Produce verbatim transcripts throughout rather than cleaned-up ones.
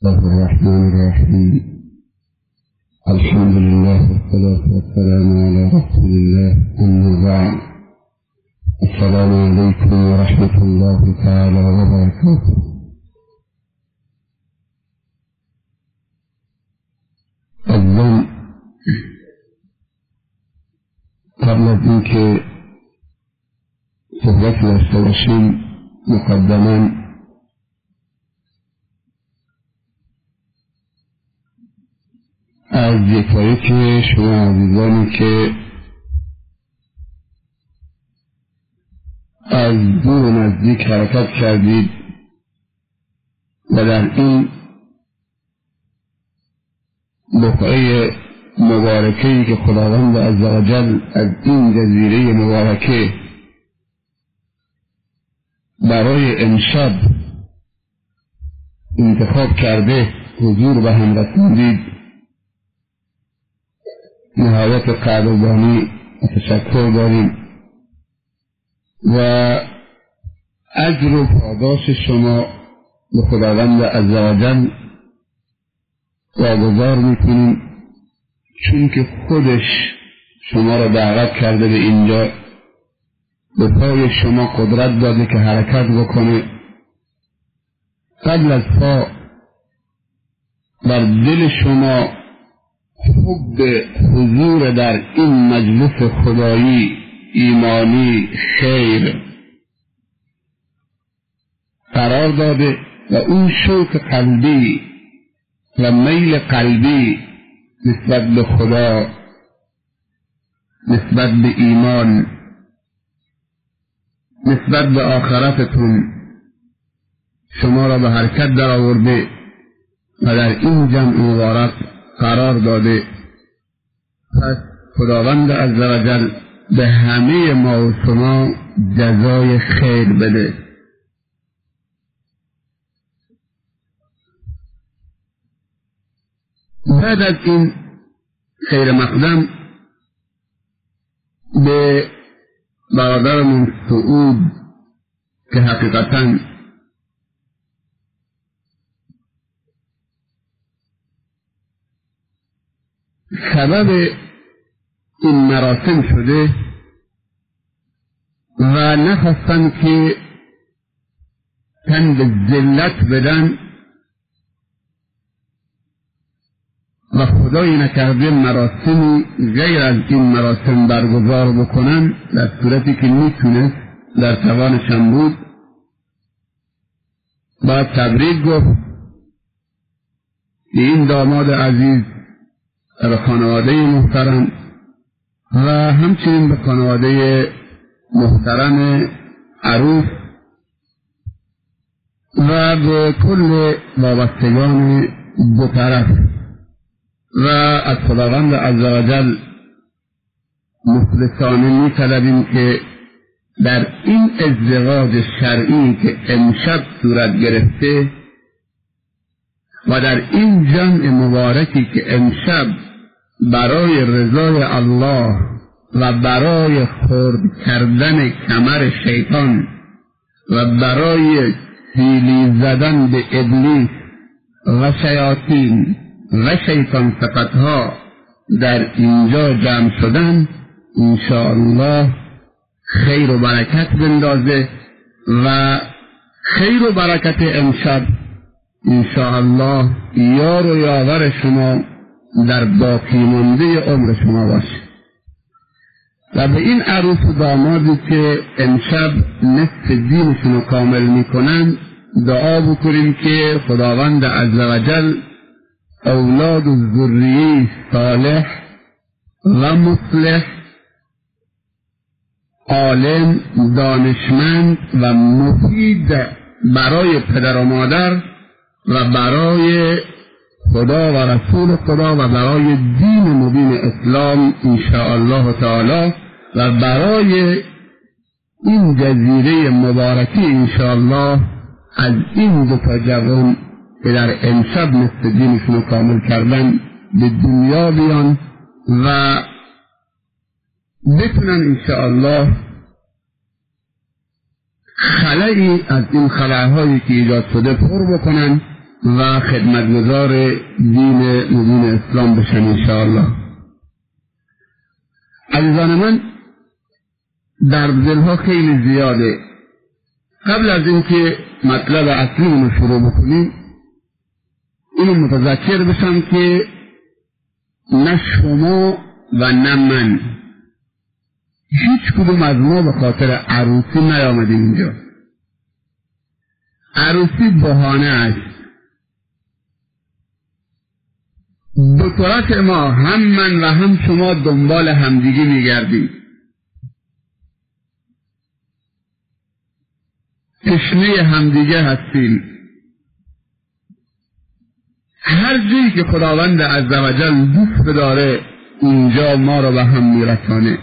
الله الرحمن الرحيم. الحمد لله والصلاة والسلام على رسول الله، أما بعد. السلام عليكم ورحمة الله تعالى وبركاته. اول قبل از اینکه صحبت داشته باشیم مقدما از یکایی که شما عزیزانی که از دور و نزدیک حرکت کردید و در این بقعه مبارکه‌ای که خداوند عزوجل از این جزیره مبارکه برای امشب انتخاب کرده حضور به هم رسوندید، نهایت قدردانی و تشکر داریم و اجر و پاداش شما به خداوند عزوجل واگذار میکنیم، چون که خودش شما را دعوت کرده به اینجا، به پای شما قدرت داده که حرکت بکنه. قبل از پا بر دل شما حب حضور در این مجلس خدایی ایمانی خیر قرار داده و اون شوق قلبی و میل قلبی نسبت به خدا، نسبت به ایمان، نسبت به آخرتتون شما را به حرکت در آورده و در این جمع مبارک قرار داده. پس خداوند عزوجل به همه ما و شما جزای خیر بده. بعد از این خیر مقدم به برادرمون سعود که حقیقتاً سبب این مراسم شده و نخواستن که تن به ذلت بدن و خدایی نکرده مراسمی غیر از این مراسم برگزار بکنن، در صورتی که میتونست در توانشان بود. با تبریک گفت به این داماد عزیز به خانواده محترم و همچنین به خانواده محترم عروس و به کل وابستگان دو طرف و از خداوند عزوجل مخلصانه می طلبیم که در این ازدواج شرعی که امشب صورت گرفته و در این جمع مبارکی که امشب برای رضای الله و برای خرد کردن کمر شیطان و برای سیلی زدن به ابلیس و شیاطین و شیطان صفتها در اینجا جمع شدن، انشاءالله خیر و برکت بندازه و خیر و برکت امشب انشاءالله یار و یاور شما در باقی مانده عمر شما باشه. و به این عروس و دامادی که امشب نصف دینشون رو کامل میکنن دعا بکنیم که خداوند عزوجل اولاد و ذریه صالح و مصلح، عالم، دانشمند و مفید برای پدر و مادر و برای خدا و رسول خدا و برای دین مبین اسلام انشاءالله تعالی و برای این جزیره مبارکی انشاءالله از این دو تا جوان که در امشب نصف دینشون کامل کردن به دنیا بیان و بتونن انشاءالله خلایی از این خلاهایی که ایجاد شده پر بکنن و خدمتگزار دین مبین اسلام بشن انشاءالله. عزیزان من، در دلها خیلی زیاده. قبل از اینکه مطلب اصلی رو شروع بکنیم اینو متذکر بشم که نه شما و نه من، هیچ کدوم از ما به خاطر عروسی نیامدیم اینجا. عروسی بهانه است. دو طرف ما، هم من و هم شما، دنبال همدیگه میگردیم. تشنه همدیگه هستیم. هر جایی که خداوند عزوجل دوست داره اینجا ما رو به هم میرسانه.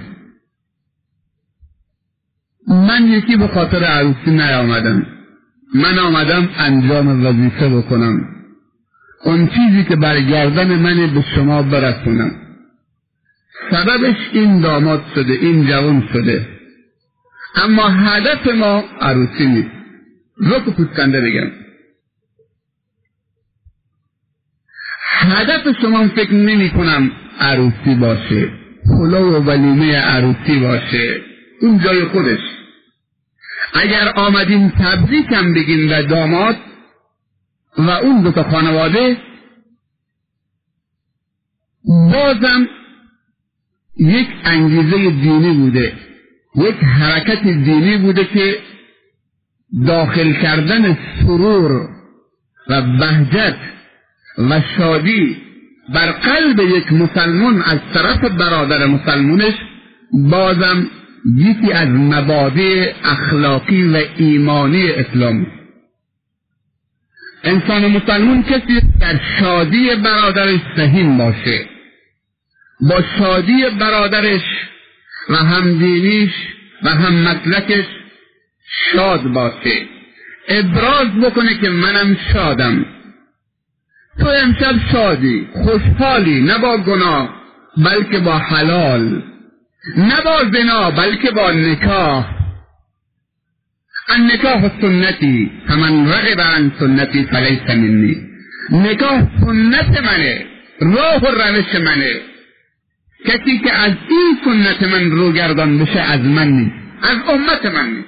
من یکی به خاطر عروسی نیامدم. من آمدم انجام وظیفه بکنم، اون چیزی که برگردن من به شما برسونم. سببش این داماد شده، این جوان شده، اما هدف ما عروسی نیست. رک و پوسکنده بگم، هدف شما فکر نمی کنم عروسی باشه، پلو و ولیمه عروسی باشه، اون جای خودش. اگر آمدین تبریکم بگین و داماد و اون دو تا خانواده، بازم یک انگیزه دینی بوده، یک حرکت دینی بوده که داخل کردن سرور و بهجت و شادی بر قلب یک مسلمان از طرف برادر مسلمانش، بازم یکی از مبادئ اخلاقی و ایمانی اسلام. انسان مسلمان کسی در شادی برادرش سهیم باشه، با شادی برادرش و همدینیش و هم مسلکش شاد باشه، ابراز بکنه که منم شادم. تو امشب شادی، خوشحالی، نه با گناه بلکه با حلال، نه با زنا بلکه با نکاح. النکاح سنتی فمن رغب عن سنتی فلیس منی. نکاح سنت منه، راه و روش منه. کسی که از این سنت من روگردان بشه از من نیست، از امت من نیست.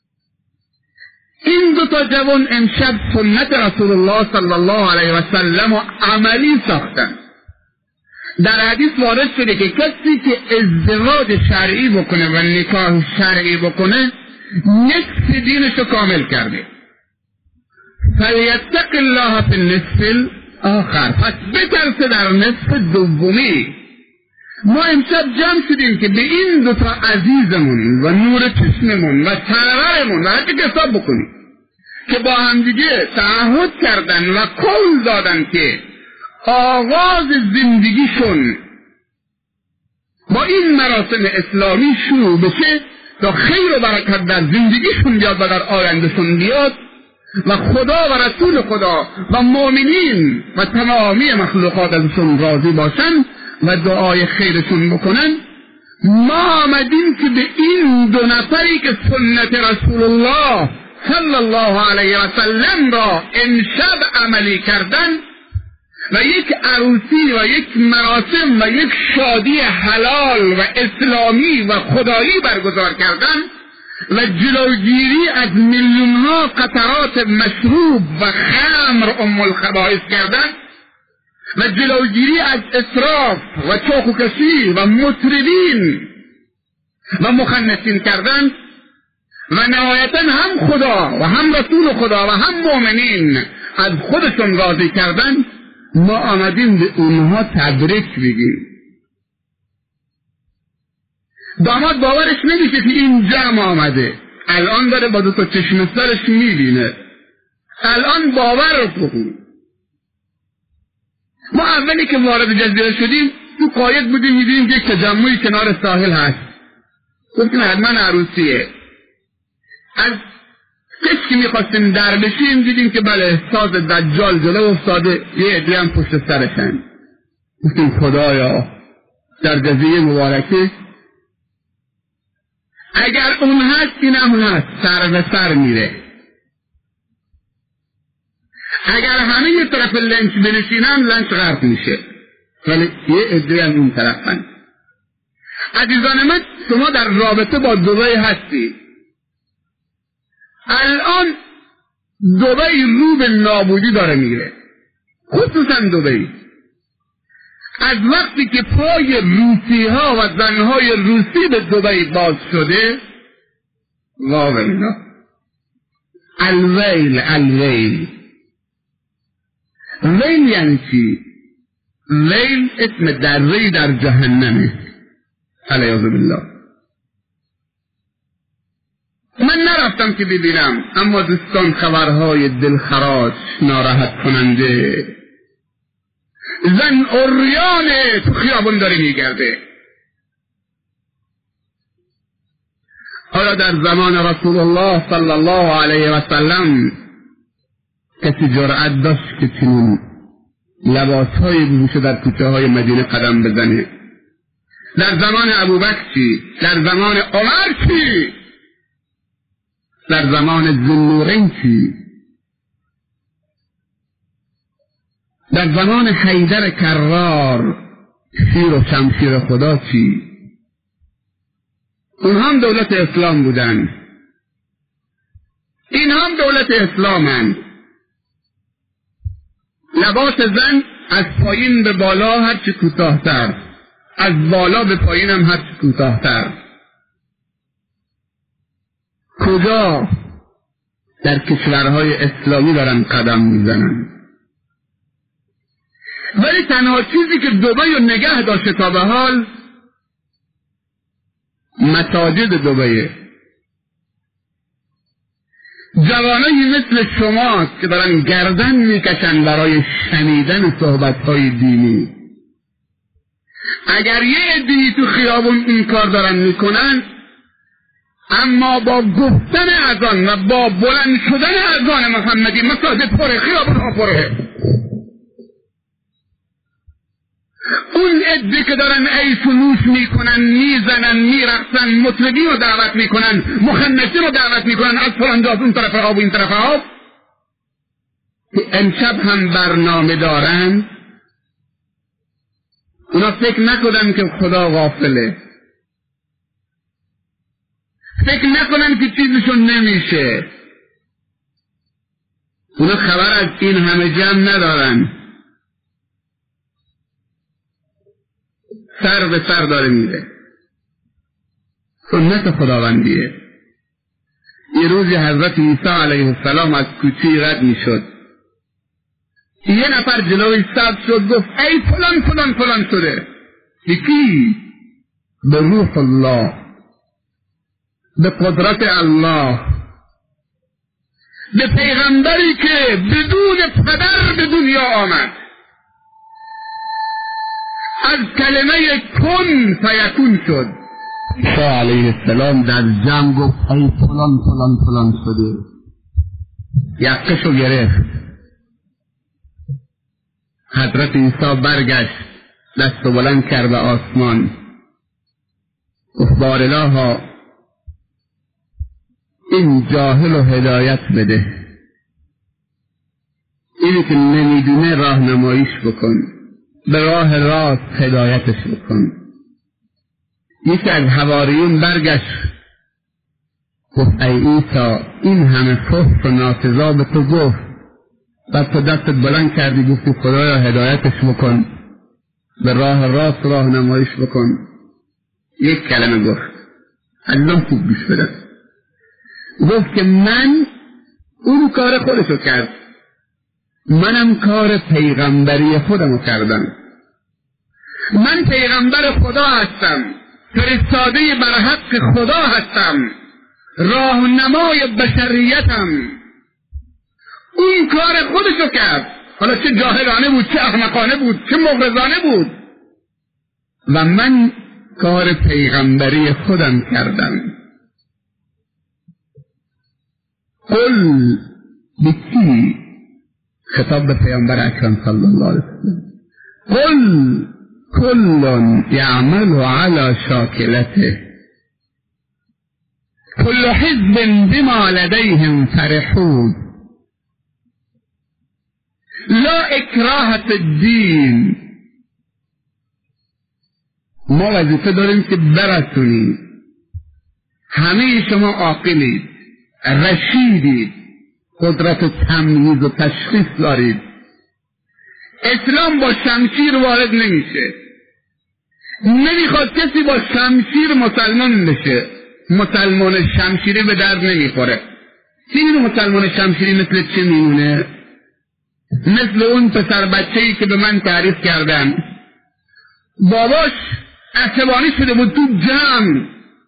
این دو تا جوان امشب سنت رسول الله صلی الله علیه و سلم و عملی ساختن. در حدیث وارد شده که کسی که ازدواج شرعی بکنه و نکاح شرعی بکنه نصف دینش رو کامل کرده. فلیتق الله فی النصف الاخر، پس بترسه در نصف دومی. ما امشب جمع شدیم که به این دوتا عزیزمون و نور چشممون و سرورمون و حتی حساب بکنیم که با همدیگه تعهد کردن و قول دادن که آغاز زندگیشون با این مراسم اسلامی شروع بشه تا خیر و برکت در زندگیشون بیاد و در آیندهشون بیاد و خدا و رسول خدا و مؤمنین و تمامی مخلوقات ازشون راضی باشن و دعای خیرشون بکنن. ما آمدیم که به این دو نفری که سنت رسول الله صلی الله علیه و سلم را امشب عملی کردن و یک عروسی و یک مراسم و یک شادی حلال و اسلامی و خدایی برگزار کردن و جلوگیری از میلیون ها قطرات مشروب و خمر ام الخبائث کردن و جلوگیری از اسراف و چاقوکشی و مطربین و مخنثین کردن و نهایتا هم خدا و هم رسول خدا و هم مؤمنین از خودشون راضی کردن. ما آمدیم به اونها تبریک بگیم. داماد باورش نمیشه که این جمع آمده، الان داره با دو تا چشم سرش میبینه، الان باور بکن. ما اولی که وارد جزیره شدیم تو قایق بودیم، میدیم که یک تجمعی کنار ساحل هست، گفتیم حتما عروسیه. از کسی که میخواستیم در بشیم دیدیم که بله ساز دجال جلو افتاده، یه عده هم پشت سرشن. گفتیم خدایا در جزیره مبارکه اگر اون هست این هم هست، سر به سر میره. اگر همه یه طرف لنچ بنشینن لنچ غرق میشه، ولی یه عده هم اون طرفن. عزیزان من، شما در رابطه با دبی هستی. الان دبی رو به نابودی داره میره، خصوصا دبی. از وقتی که پای روسی ها و زنهای روسی به دبی باز شده، واویلا الویل الویل. ویل یعنی چی؟ ویل اسم دره در جهنمه، علیاذ بالله. من نرفتم که ببینم، اما دوستان خبرهای دلخراش، ناراحت کننده، زن عریانه تو خیابون داره میگرده. حالا در زمان رسول الله صلی الله علیه و سلم کسی جرأت داشت که چنین لباسهای بپوشه در کوچه های مدینه قدم بزنه؟ در زمان ابوبکر چی؟ در زمان عمر چی؟ در زمان ذوالنورین چی؟ در زمان حیدر کرار شیر و شمشیر خدا چی؟ اونها هم دولت اسلام بودن، این هم دولت اسلامن. لباس زن از پایین به بالا هرچی کوتاه‌تر، از بالا به پایین هم هرچی کوتاه‌تر. کجا در کشورهای اسلامی دارن قدم میزنن؟ ولی تنها چیزی که دبی رو نگه داشته تا به حال مساجد دبیه. جوانایی مثل شما که دارن گردن میکشن برای شنیدن صحبتهای دینی، اگر یه عده‌ای تو خیابون این کار دارن میکنن، اما با گفتن اذان و با بلند شدن اذان محمدی مساجد پره، خیابون ها پره. اون عده که دارن عیش و نوش میکنن، میزنن، میرقصن، مطربی رو دعوت میکنن، مخنثی رو دعوت میکنن، از فلان جاز اون طرف آب و این طرف آب، که امشب هم برنامه دارن. اونا فکر نکنن که خدا غافله، فکر نکنن که چیزشون نمیشه. اونا خبر از این همه جمع ندارن، سر به سر داره میره. سنت خداوندیه. یه روزی حضرت عیسی علیه السلام از کوچه رد میشد، یه نفر جلوی سب شد، گفت ای فلان فلان فلان شده. یکی به روح الله، به قدرت الله، به پیغمبری که بدون پدر به دنیا آمد، از کلمه کن فیکون شد. عیسی علیه السلام در جمع گفت ای فلان فلان فلان شده. یقشو گرفت. حضرت عیسی برگشت، دست بلند کرد به آسمان، گفت بار الها این جاهل و هدایت بده، اینی که نمیدونه راهنماییش بکن، به راه راست هدایتش بکن. یکی از حواریون برگشت گفت ای عیسی این همه فحش و ناسزا به تو گفت، بعد تو دستت بلند کردی گفتی خدایا هدایتش بکن، به راه راست راهنماییش بکن. یک کلمه گفت، الان خوب گوش بده، گفت که من اون کار خودشو کرد، منم کار پیغمبری خودمو کردم. من پیغمبر خدا هستم، فرستاده بر حق خدا هستم، راهنمای بشریتم. اون کار خودشو کرد، حالا چه جاهلانه بود، چه احمقانه بود، چه مغرضانه بود، و من کار پیغمبری خودم کردم. قل بکی، خطاب به پیامبر اکرم صلی الله علیه وسلم، قل کل یعمل علی شاکلته کل حزب بما لدیهم فرحون. لا اکراه فی الدین. ما وظیفه داریم که برسونیم. همه شما عاقلید، رشیدید، قدرت تمییز و تشخیص دارید. اسلام با شمشیر وارد نمیشه، نمیخواد کسی با شمشیر مسلمان بشه. مسلمان شمشیری به درد نمیخوره. این مسلمان شمشیری مثل چه میمونه؟ مثل اون پسر بچه‌ای که به من تعریف کردن، باباش عصبانی شده بود تو جمع،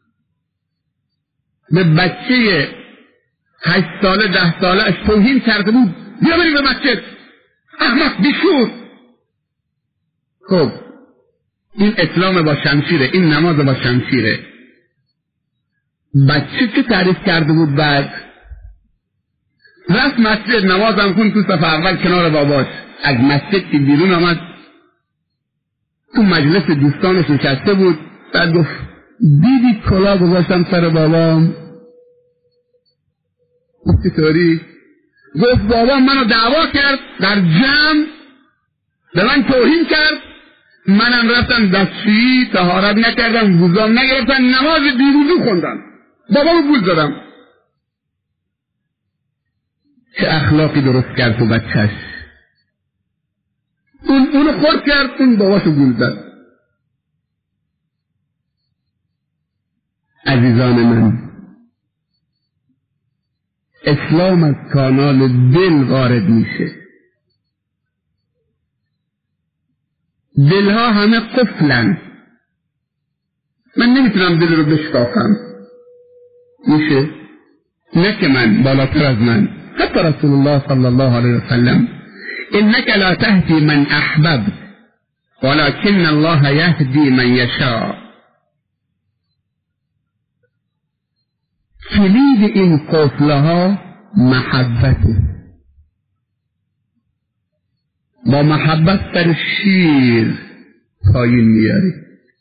به بچه هشت ساله ده ساله اش توهین کرده بود، بیا بریم به مسجد، احمق بیشور. خب این اسلام با شمشیره، این نماز با شمشیره. بچه چه تعریف کرده بود؟ بعد رفت مسجد، نمازم خون تو صف اول کنار باباش. از مسجد که بیرون آمد تو مجلس دوستانش نشسته بود، بعد گفت دیدی کلاه گذاشتم سر بابام؟ گفت چطوری؟ گفت بابام منو دعوا کرد در جمع، به من توهین کرد، منم رفتم دستشویی، طهارت نکردم، وضوام نگرفتم، نماز بیوضو خوندم، بابامو گول زدم. چه اخلاقی درست کرد تو بچهش. اون اونو خورد کرد، اون باباشو گول زد. عزیزان من، اسلام از کانال دل وارد میشه. دلها همه قفلن. من نمیتونم دل رو بشکافم. میشه؟ نه که من، بالاتر از من. حتی رسول الله صلی الله علیه وسلم انک لا تهدی من احببت ولكن الله یهدی من یشاء. کلید این قفلها محبته. با محبت سر شیر پایین میاری.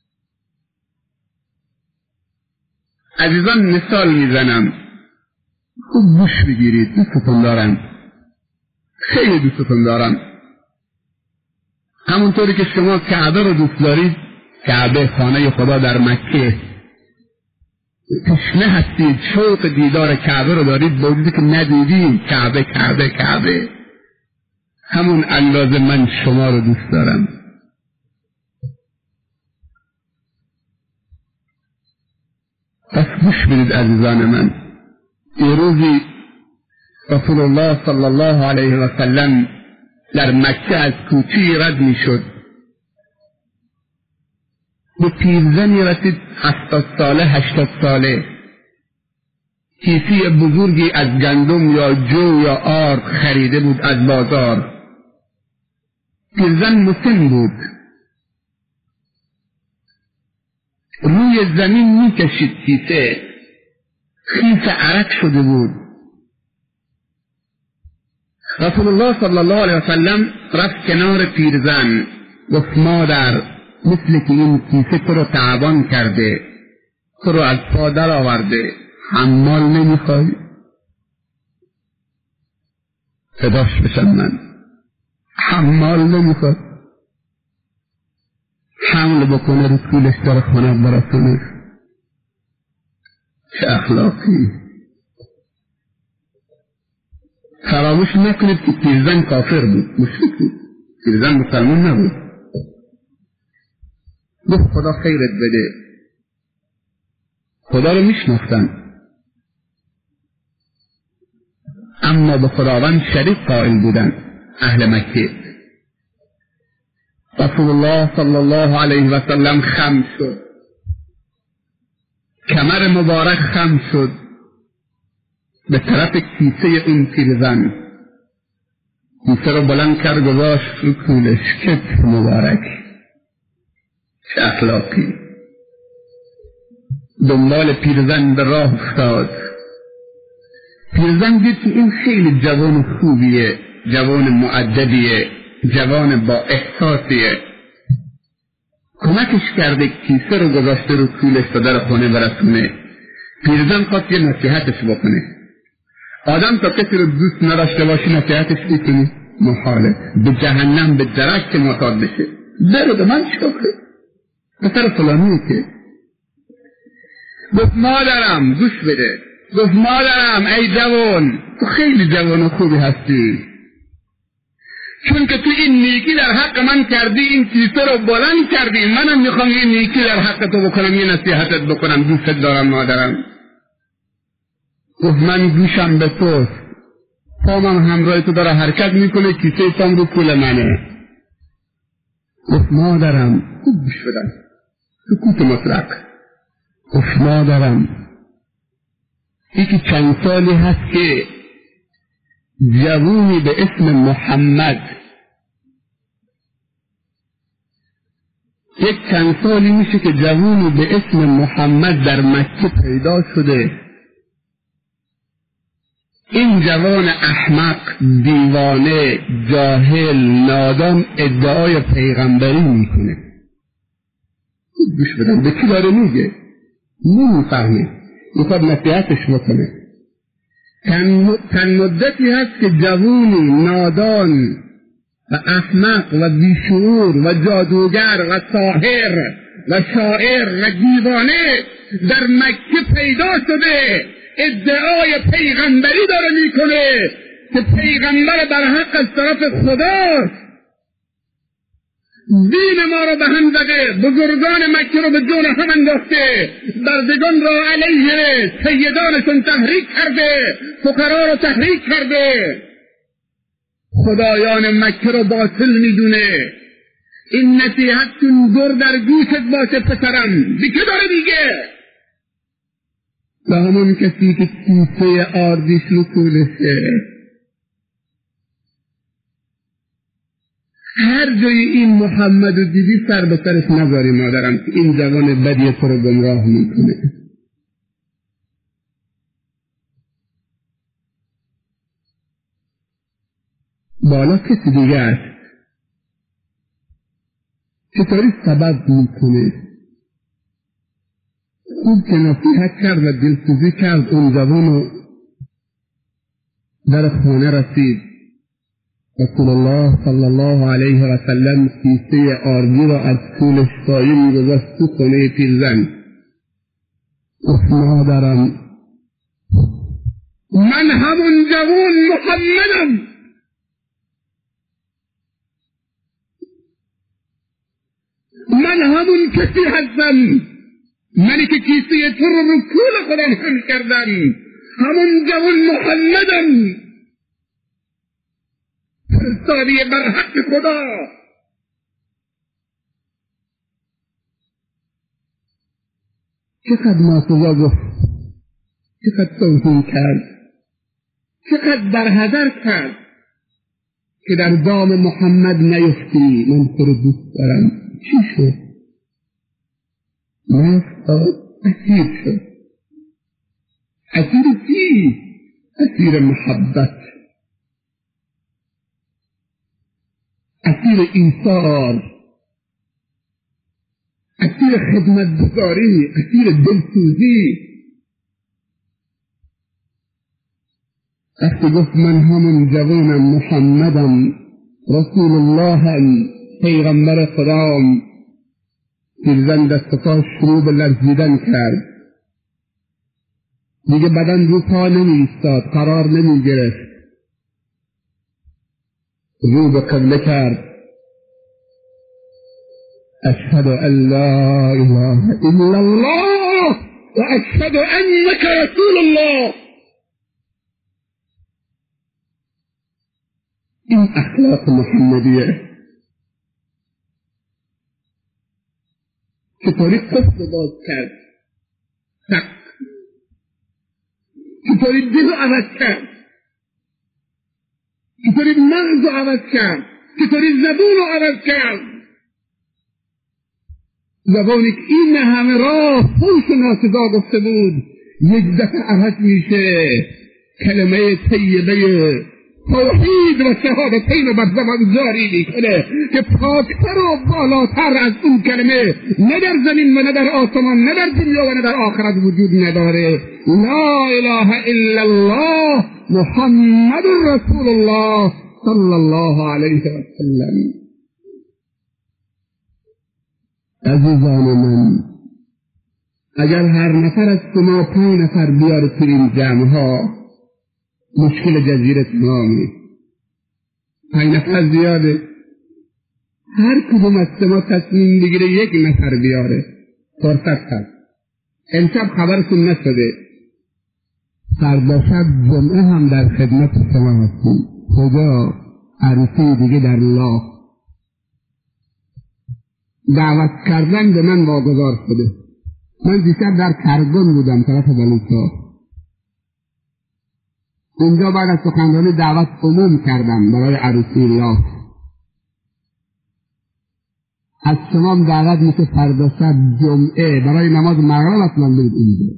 عزیزان مثال میزنم، خوب گوش بگیرید، دوستتون دارم، خیلی دوستتون دارم. همونطوری که شما کعبه رو دوست دارید، کعبه خانه خدا در مکه، تشنه هستید، شوق دیدار کعبه رو دارید، با وجودی که ندیدید کعبه کعبه کعبه، همون اندازه من شما رو دوست دارم. پس گوش بدید عزیزان من. یه روزی رسول الله صلی الله علیه و سلم در مکه از کوچه‌ای رد می شد، به پیرزنی رسید هفتاد ساله هشتاد ساله، کیسه بزرگی از گندم یا جو یا آرد خریده بود از بازار. پیرزن مسن بود، روی زمین می کشید کیسه، خیس عرق شده بود. رسول الله صلی الله علیه وسلم رفت کنار پیرزن، گفت مادر، مثل که این کیسه تو رو تعبان کرده، تو رو از پا در آورده، حمال نمیخوای؟ فداش بشم من، حمال نمیخوای؟ حمل بکنه رو طولش در خانه برسونه. چه اخلاقی. فراموش نکنید که پیرزن کافر بود، مشرک بود، پیرزن مسلمان نبود. گفت خدا خیرت بده. خدا رو میشناختن، اما به خداوند شریک قائل بودن اهل مکه. رسول الله صلی الله علیه و سلم خم شد، کمر مبارک خم شد به طرف کیسه اون پیرزن، کیسه رو بلند کرد گذاشت رو کولش، کتف مبارک. چه اخلاقی. دنبال پیرزن به راه افتاد. پیرزن دید که این خیلی جوان خوبیه، جوان مؤدبیه، جوان با احساسیه. کمکش کرده، کیسه رو گذاشته رو کولش تا در خونه برسونه. پیرزن خواست یه نصیحتش بکنه. آدم تا کسی رو دوست نداشته باشی نصیحتش میکنی؟ محاله به جهنم به درک معتاد بشه. بره به من چیکار کنه؟ پسر فلانی که گفت مادرم گوش بده، گفت مادرم ای جوان، تو خیلی جوان و خوبی هستی، چون که تو این نیکی در حق من کردی، این کیسه رو بلند کردی، منم میخوام این نیکی در حق تو بکنم، یه نصیحتت بکنم، دوست دارم مادرم. گفت من گوشم به تو، پامم همراه تو داره حرکت میکنه، کیسه تام رو پول منه. گفت مادرم، خوب گوش بدم، سکوت مطلق. گفت مادرم یکی چند سالی هست که جوونی به اسم محمد، یک چند سالی میشه که جوونی به اسم محمد در مکه پیدا شده. این جوان احمق، دیوانه، جاهل، نادان ادعای پیغمبری میکنه. گوش بدن به کی داره میگه؟ نمیفهمه، میخواد نصیحتش بکنه. چند مدتی هست که جوونی نادان و احمق و بیشعور و جادوگر و ساحر و شاعر و دیوانه در مکه پیدا شده، ادعای پیغمبری داره میکنه که پیغمبر برحق از طرف خداست، دین ما رو به هم زده، بزرگان مکه رو به جون هم انداخته، بردگان را علیه سیدانشون تحریک کرده، فقرا رو تحریک کرده، خدایان مکه رو باطل میدونه. این نصیحتتون دور در گوشت باشه پسرم. به که داره دیگه؟ به همون کسی که کیسه آردیش رو کولشه. هر جای این محمد رو دیدی سر به سرش نذاری مادرم که این جوان بدی تو رو گمراه میکنه. بالا کسی دیگه است چطوری سبب میکنه. خوب که نصیحت کرد و دلسوزی کرد، اون جوان رو در خانه رسید. رسول الله صلی الله علیه و سلم کیسه آردی را از طولش پایین گذاشت تو خانه پیرزن. گفت مادرم من همون جوان محمدم، من همون کسی هستم، منی که کیسه تو رو رو کول خودم هم کردم، همون جوان محمدم، فرستادی بر حق خدا. چقدر ناسزا گفت، چقدر توهین کرد، چقدر برحذر کرد که در دام محمد نیفتی. من تو رو دوست دارم. چی شد؟ نیفتاد، اسیر شد. اسیر چی؟ اسیر محبت، اسیر ایثار، اسیر خدمتگزاری، اسیر دلسوزی. وقتی گفت من همون جوانم، محمدم، رسول اللهم، پیغمبر خدام، پیرزن دست پا شروع به لرزیدن کرد. دیگه بدن رو پا نمی ایستاد، قرار نمی گرفت، رو به قبله کرد. اشهد ان لا اله الا الله و اشهد انک رسول الله. این اخلاق محمدیه. چطوری قصد باز کرد، چطوری دل رو عوض کرد، چطوری مغز رو عوض کرد، چطوری زبون رو عوض کرد. زبانی که این همه راه فوش و ناسزا گفته بود یک دفعه عوض میشه. کلمه طیبه توحید و شهادتین رو بر زبان جاری میکنه که پاکتر و بالاتر از اون کلمه نه در زمین و نه در آسمان، نه در دنیا و نه در آخرت وجود نداره. لا اله الا الله محمد رسول الله صلی الله علیه و سلم. عزیزان من، اگر هر نفر از شما پنج نفر بیاره تو این جمعها، مشکل جزیره تمامی. پنج نفر زیاده. هر کدوم از شما تصمیم بگیره یک نفر بیاره، فرصت هست. امشب خبرتون نشده، فردا شب جمعه هم در خدمت شما هستیم. خدا عروسی دیگه در الله دعوت کردن به من واگذار شده. من دیشب در کرگان بودم، طرف بلوچستان. اونجا بعد از سخنرانی دعوت عموم کردم برای عروسی الله. از شما دعوت میشه فردا شب جمعه برای نماز مغرب اصلا برید اینجا.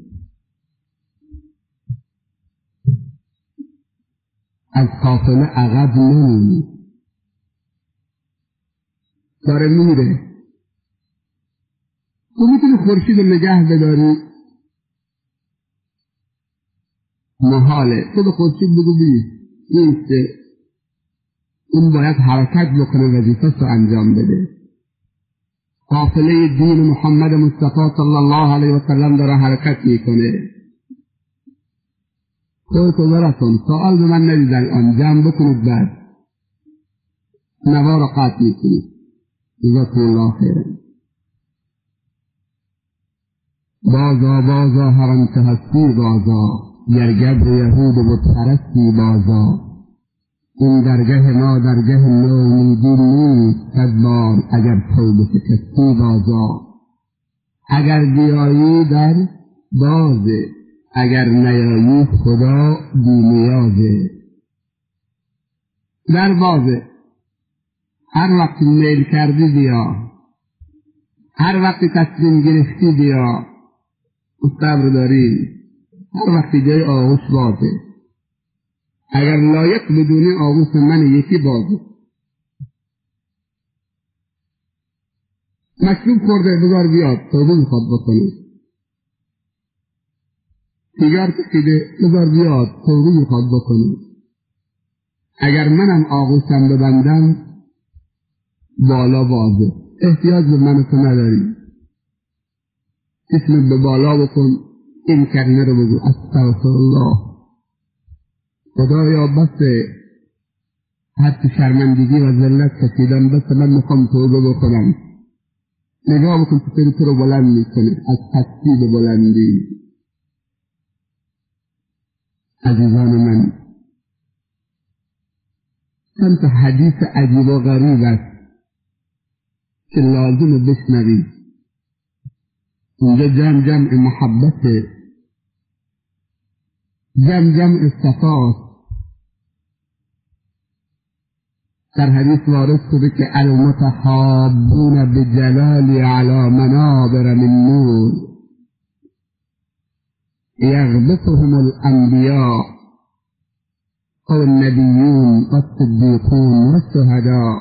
از قافله عقب نمونید. داره میره. تو میتونی خورشید نگه بداری؟ محاله. تو به خورشید بگو بید نیسته. اون باید حرکت بکنه، وظیفه‌اش رو انجام بده. قافله دین محمد مصطفی صلی الله علیه و سلم داره حرکت میکنه. خودتو براتون سوال به من ندید الان، جمع بکنید بعد نوا رو قطع میکنید. جزاکم الله خیرا. بازا بازا هر آنچه هستی بازا، گرگرد یهود و بتپرستی بازا. این درگه ما درگه نومیدی نیست، صد بار اگر توبه شکستی بازا. اگر بیایی در بازه، اگر نیایی خدا بی‌نیازه. در بازه. هر وقت میل کردی بیا، هر وقت تصمیم گرفتی بیا، صبر داری. هر وقت جای آغوش بازه. اگر لایق بدونی آغوش من یکی بازه. مشروب خورده بذار بیاد، توبه میخواد بکنه. سیگار کشیده بذار بیاد، توبه میخواد بکنه. اگر منم آغوشم ببندم بالا بازه. احتیاج به من تو نداری. اسم به بالا بکن، این کلمه رو بگو استغفر الله. خدایا بس هر شرمندگی و ذلت کشیدم، بس من میخوام توبه بکنم. نگاه بکن چطوری تو رو بلند میکنه، از پستی به بلندی. عزیزان من، چند تا حدیث عجیب و غریب است که لازم بشنوید. اینجا جمع جمع محبت، جمع جمع صفات. در حدیث وارد شده که المتحابون بجلالی علی منابر من نور یغبطهم الانبیاء و النبیون و الصدیقون و الشهداء.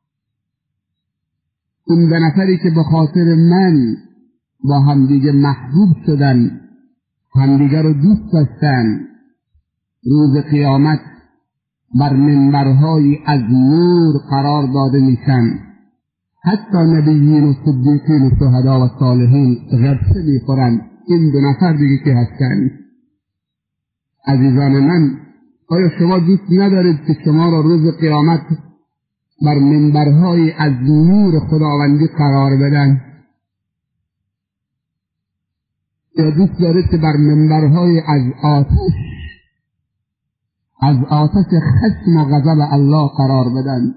اون دو نفری که به خاطر من با همدیگه محبوب شدن، همدیگه رو دوست داشتن، روز قیامت بر منبرهای از نور قرار داده میشن. حتی نبیین و صدیقین و شهدا و صالحین غرفه میخورن. این دو نفر دیگه که هستن. عزیزان من، آیا شما دوست ندارید که شما را روز قیامت بر منبرهای از نور خداوندی قرار بدن؟ یا دوست دارید که بر منبرهای از آتش از آتش خشم و غضب الله قرار بدن؟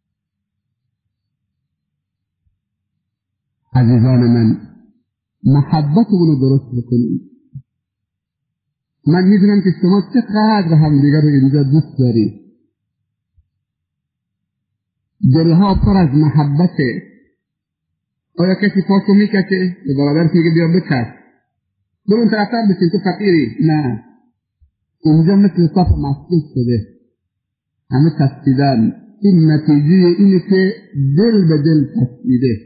عزیزان من، محبت اونو درست بکنید. من میدونم که شما چقدر همدیگر رو اینجا دوست دارید. دلها پر از محبته. آیا کسی پاشو میکشه؟ به برادر میگه بیا بکش، برو اون طرفتر بشین، تو فقیری. نه، اینجا مثل صف مسجد شده، همه تسبیدن. این نتیجه اینه که دل به دل تسبیده.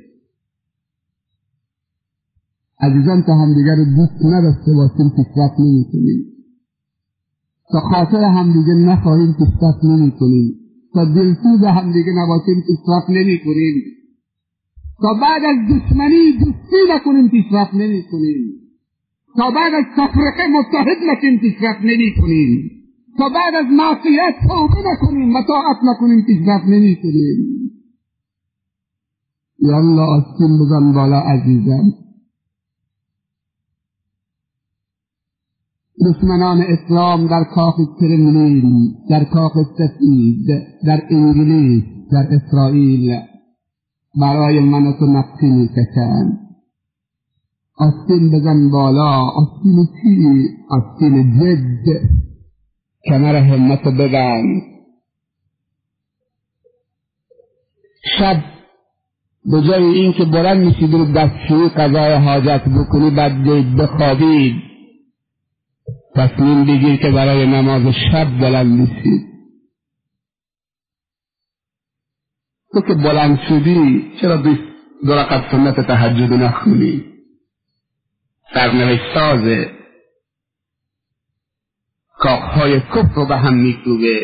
عزیزان، تا همدیگر رو دوست نداشته باشیم پیشرفت نمی‌کنیم. تا خاطر همدیگر نخواهیم پیشرفت نمی‌کنیم. تا دلسوز هم دیگه نباشیم پیشرفت نمی کنیم. تا بعد از دشمنی دوستی نکنیم پیشرفت نمی کنیم. تا بعد از تفرقه متحد نشیم پیشرفت نمی کنیم. تا بعد از معصیت توبه نکنیم و طاعت نکنیم پیشرفت نمی کنیم. یا الله آستین بزن بالا عزیزم. دشمنان اسلام در کاخ کرملین، در کاخ سفید، در انگلیس، در اسرائیل برای من و تو نقشی میکشند. آستین بزن بالا. آستین چی؟ آستین جد. کمر همت ببند. شب به جای این که بلند میشید رو دستشویی قضای حاجت بکنی بعد بخوابید، تصمیم بگیر که برای نماز شب بلند میشید. تو که بلند شدی چرا دو رکعت سنت تهجد نخونی؟ سرنوشت ساز کاخهای کفر رو به هم میکوبه.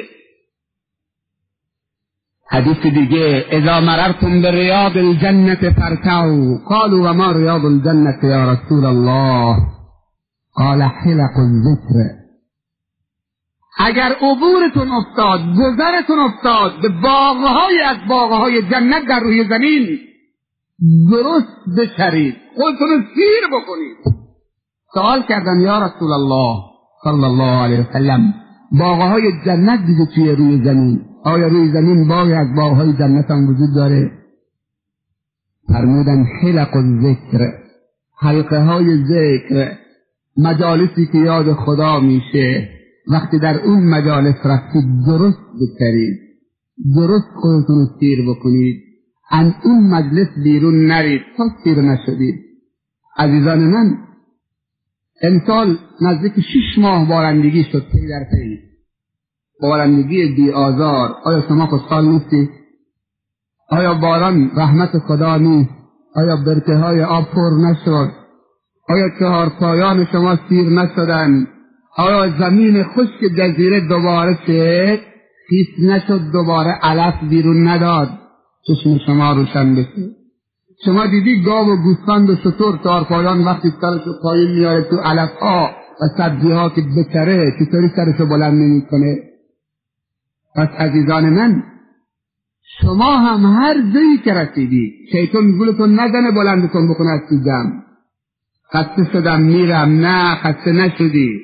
حدیث دیگه اذا مررتم بریاض الجنة فارتعوا قالوا وما رياض الجنة یا رسول الله قال حلق الذکر. اگر عبورتون افتاد، گذرتون افتاد به باغهای از باغهای جنت در روی زمین، درست بچرید، خودتون رو سیر بکنید. سوال کردن یا رسول الله صلی الله علیه وسلم باغهای جنت دیگه چیه روی زمین؟ آیا روی زمین باغی از باغهای جنت هم وجود داره؟ فرمودن حلق الذکر، حلقه های ذکر، مجالسی که یاد خدا میشه. وقتی در اون مجالس رفتید درست بکرید، درست خودتون رو سیر بکنید، از اون مجلس بیرون نرید تا سیر نشدید. عزیزان من، امسال نزدیک شش ماه بارندگی شد پی در پی، بارندگی بی آزار. آیا شما خوشحال نیستید؟ آیا باران رحمت خدا نیست؟ آیا برکه های آب پر نشد؟ آیا چهار پایان شما سیر نشدن؟ آیا زمین خشک جزیره دوباره شد؟ خیس نشد، دوباره علف بیرون نداد؟ چشم شما روشن بشه. شما دیدی گاو و گوسفند و شتر چهار پایان وقتی سرشو پایین میاره تو علف ها و سبزی ها که بچره چطوری سرشو بلند نمی کنه؟ پس عزیزان من، شما هم هر جایی که رسیدی شیطان گولتون نزنه بلندتون بکنه از تو جمع. خسته شدم میرم، نه خسته نشدی،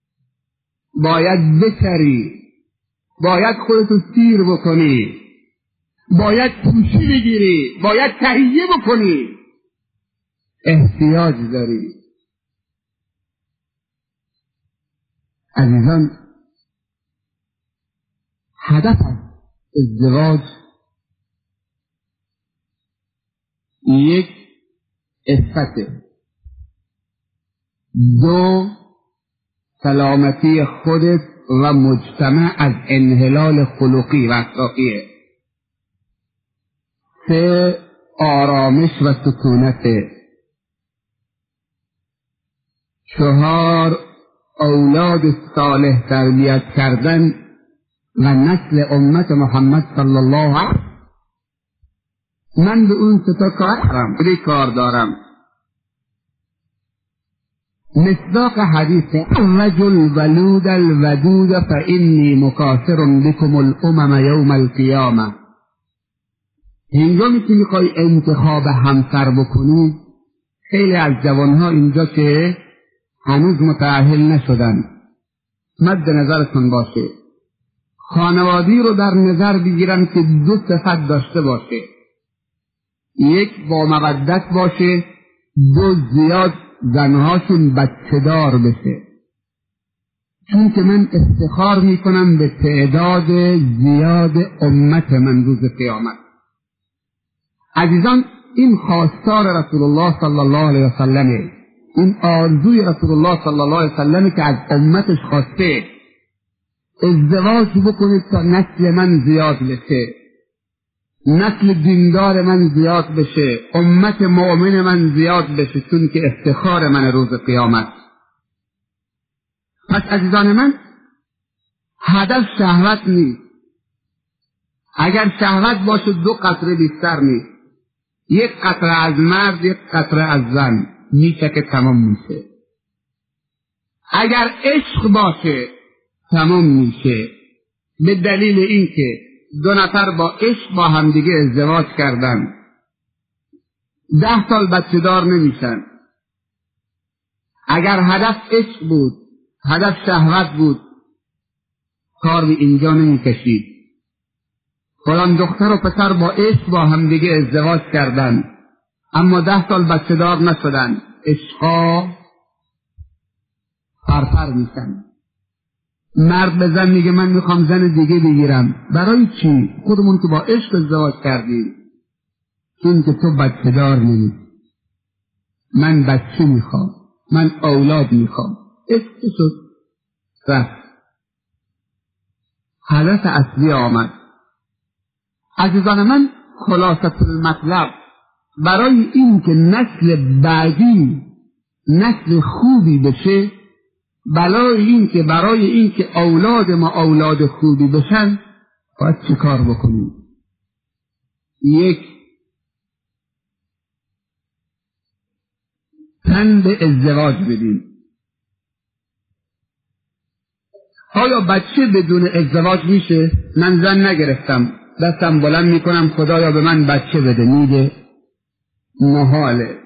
باید بچری، باید خودتو سیر بکنی، باید پوشی بگیری، باید تهیه بکنی، احتیاج داری. عزیزان، هدف ازدواج یک عفت، دو سلامتی خودت و مجتمع از انحلال خلقی و اخلاقیه، سه آرامش و سکونت، چهار اولاد صالح تربیت کردن و نسل امت محمد صلی الله علیه. من به اون ستا کار دارم، بلی کار دارم. مصداق حدیث الرجل ولود الودود فإنی مکاثر بكم الامم یوم القیامه. هنگامی که میخوای انتخاب همسر بکنی، خیلی از جوانها اینجا که هنوز متأهل نشدن، مد نظرتون باشه خانوادی رو در نظر بگیرن که دو صفت داشته باشه: یک، با مودت باشه، دو، زیاد زنهاشون بچه دار بشه. چون که من افتخار میکنم به تعداد زیاد امت من روز قیامت. عزیزان، این خواستار رسول الله صلی الله علیه وسلمه، این آرزوی رسول الله صلی الله علیه وسلمه که از امتش خواسته ازدواج بکنید تا نسل من زیاد بشه، نسل دیندار من زیاد بشه، امت مؤمن من زیاد بشه، چون که افتخار من روز قیامت. پس عزیزان من، هدف شهوت نیست، اگر شهوت باشه دو قطره بیشتر نیست، یک قطره از مرد یک قطره از زن میشه که تمام میشه. اگر عشق باشه تمام میشه، به دلیل اینکه دو نفر با عشق با همدیگه ازدواج کردن، ده سال بچه دار نمیشن. اگر هدف عشق بود، هدف شهوت بود، کار به اینجا نمیکشید. فلان دختر و پسر با عشق با همدیگه ازدواج کردن اما ده سال بچه دار نشدن، عشقا پرپر میشن. مرد به زن میگه من میخوام زن دیگه بگیرم. برای چی؟ خودمون که با عشق ازدواج کردیم. چون که تو بچه دار نمیشی. من بچه میخوام، من اولاد میخوام. عشق شد رفت، هدف اصلی آمد. عزیزان من، خلاصه المطلب برای این که نسل بعدی نسل خوبی بشه، برای این که برای این که اولاد ما اولاد خوبی بشن، باید چه کار بکنیم؟ یک، تن به ازدواج بدیم. آیا بچه بدون ازدواج میشه؟ من زن نگرفتم، دستم بلند میکنم خدایا به من بچه بده، میده؟ محاله.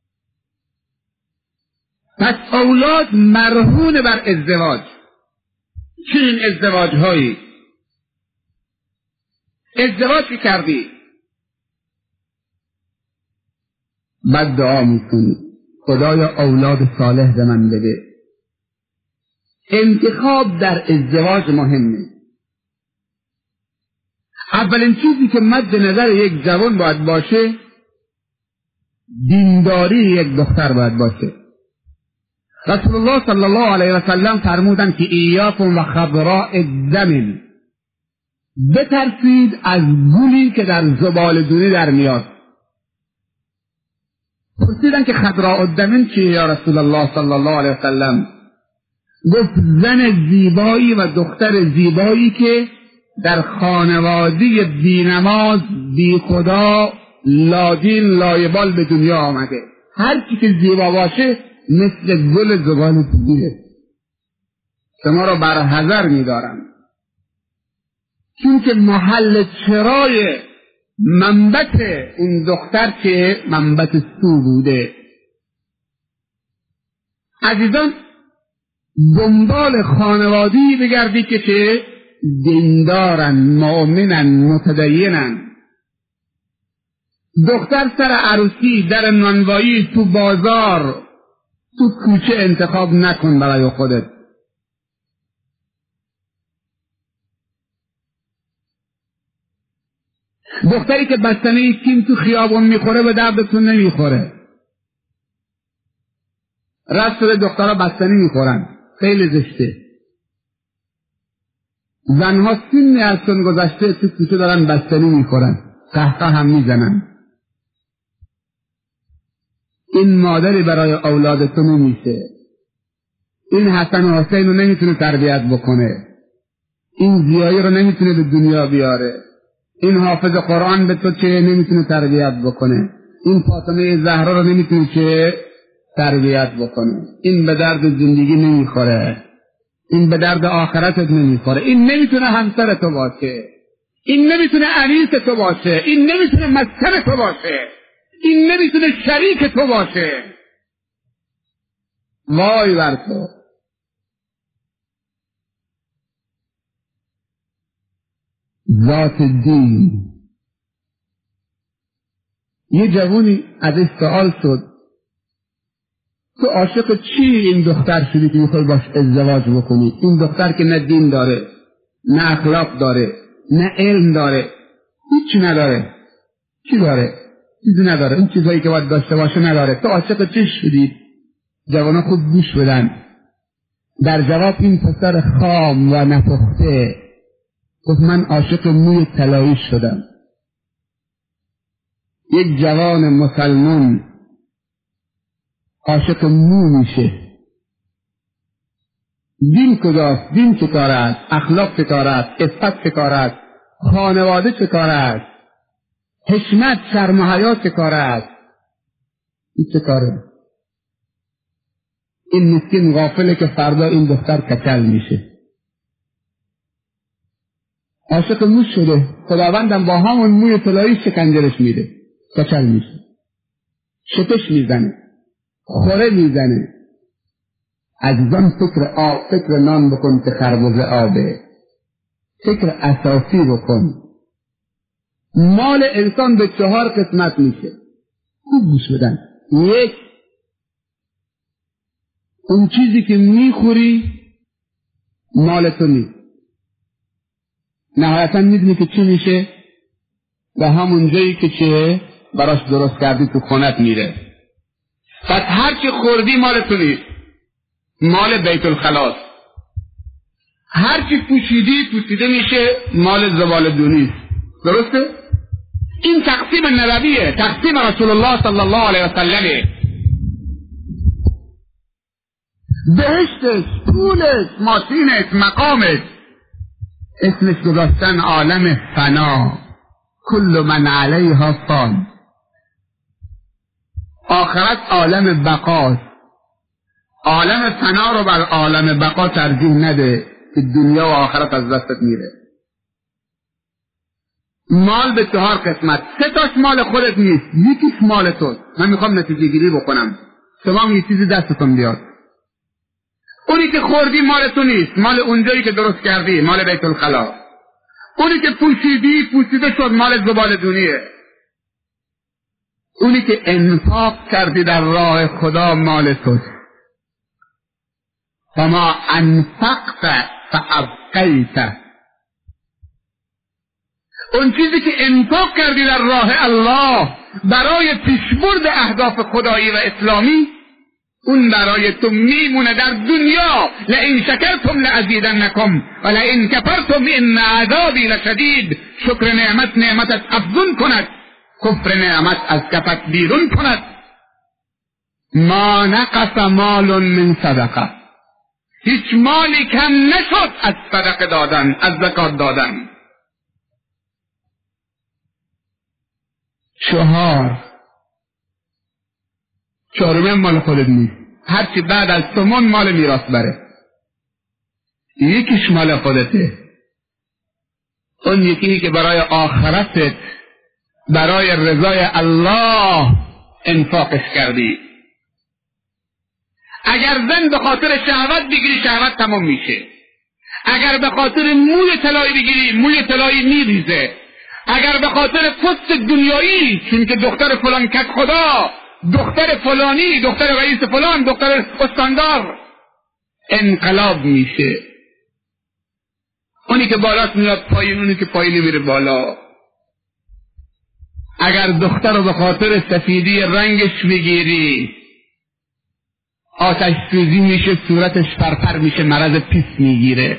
پس اولاد مرهون بر ازدواج. چه این ازدواج هایی؟ ازدواج کردی بعد دعا میکنی خدایا اولاد صالح به من بده. انتخاب در ازدواج مهمه. اولین چیزی که مد نظر یک جوان باید باشه، دینداری یک دختر باید باشه. رسول الله صلی الله علیه و سلم فرمودن که ایاکم و خضراء الدم، بترسید از گلی که در زباله‌دونی در میاد. پرسیدن که خضراء الدم چیه یا رسول الله صلی الله علیه و سلم؟ گفت زن زیبایی و دختر زیبایی که در خانواده بینماز بی خدا لادین لایبال به دنیا آمده. هر کی که زیبا باشه مثل گل زبان طبیعه. شما را بر حذر می‌دارم، چون که محل چرای منبت اون دختر که منبت سو بوده. عزیزان، دنبال خانوادی بگردی که چه دیندارن، مؤمنن، متدینن. دختر سر عروسی در نانوایی تو بازار تو کوچه انتخاب نکن برای خودت. دختری که بستنه تیم تو خیابون میخوره به دردتون نمیخوره. رست شده دخترها بستنی میخورن، خیلی زشته. زنها سنی از سن گذشته تو کوچه دارن بستنی میخورن، قهقه هم میزنن. این مادری برای اولاد تو نمیشه. این حسن و حسین رو نمیتونه تربیت بکنه. این زیایی رو نمیتونه به دنیا بیاره. این حافظ قرآن به تو چه نمیتونه تربیت بکنه. این فاطمه زهرا رو نمیتونه چه تربیت بکنه. این به درد زندگی نمیخوره. این به درد آخرتت نمیخوره. این نمیتونه همسر تو باشه. این نمیتونه انیس تو باشه. این نمیتونه مسکن تو باشه. این نمیتونه شریک تو باشه. وای بر تو. ذات دین. یه جوونی ازش سوال شد تو عاشق چی این دختر شدی که میخوای باش ازدواج بکنی؟ این دختر که نه دین داره، نه اخلاق داره، نه علم داره، هیچ نداره. چی داره؟ چیزی نداره. این چیزایی که باید داشته باشه نداره. تو عاشق چی شدی؟ جوانا خوب گوش بدن. در جواب این پسر خام و نپخته گفت من عاشق موی طلایی شدم. یک جوان مسلمان عاشق مو میشه. دین کجاست؟ دین چه کار است؟ اخلاق چه کار است؟ عفت چه کار است؟ خانواده چه کار است، حشمت، شرم و حیا چه کار است، این چه کاره؟ این مسکین غافله که فردا این دختر کچل میشه، عاشق موش شده، خداوندم با همون موی طلایی شکنجرش میده، کچل میشه، شپش میزنه، خوره میزنه. عزیزان فکر آب، فکر نان بکن که خربزه آبه، فکر اساسی بکن. مال انسان به چهار قسمت میشه، خوب گوش بدن. یک، اون چیزی که میخوری مال تو نیست، نهایتا میدونی که چی میشه و همون جایی که چه براش درست کردی تو خونت میره. پس هر چی خوردی مال تو نیست، مال بیت الخلاص. هر چی پوشیدی پوشیده میشه، مال زبالدونی. درسته؟ این تقسیم نبویه، تقسیم رسول الله صلی الله علیه و سلم. بهشتش، پولش، ماشینش، مقامش، اسمش گذاشتن عالم فنا، کل من علیها فان. آخرت عالم بقاست. عالم فنا رو بر عالم بقا ترجیح نده که دنیا و آخرت از دستت میره. مال به چهار قسمت، سه تاش مال خودت نیست، یکیش مال توست. من میخوام نتیجه گیری بکنم، شما هم یه چیزی دستتون بیاد. اونی که خوردی مال تو نیست، مال اونجایی که درست کردی، مال بیت الخلا. اونی که پوشیدی پوشیده شد، مال زبالدونیه. اونی که انفاق کردی در راه خدا مال توست. فما انفقت فابقیت. اون چیزی که انفاق کردی در راه الله برای پیشبرد اهداف خدایی و اسلامی، اون برای تو میمونه در دنیا. لئن شکرتم لازیدنکم و لئن کفرتم ان عذابی لشدید. شکر نعمت نعمتت افزون کند، کفر نعمت از کفت بیرون کند. ما نقص مال من صدقه. هیچ مالی کم نشد از صدقه دادن، از زکات دادن. چهار، چهارم مال خودت نیست، هرچی بعد از تومن مال میراث بره. یکیش مال خودته، اون یکی که برای آخرتت، برای رضای الله انفاقش کردی. اگر زن به خاطر شهوت بگیری، شهوت تمام میشه. اگر به خاطر موی طلایی بگیری، موی طلایی میریزه. اگر به خاطر پست دنیایی، چون که دختر فلان کت خدا، دختر فلانی، دختر رئیس فلان، دختر استاندار، انقلاب میشه. اونی که بالاست میاد پایین، اونی که پایین میره بالا. اگر دختر رو به خاطر سفیدی رنگش بگیری، آتش سوزی میشه، صورتش پرپر میشه، مرض پیس میگیره.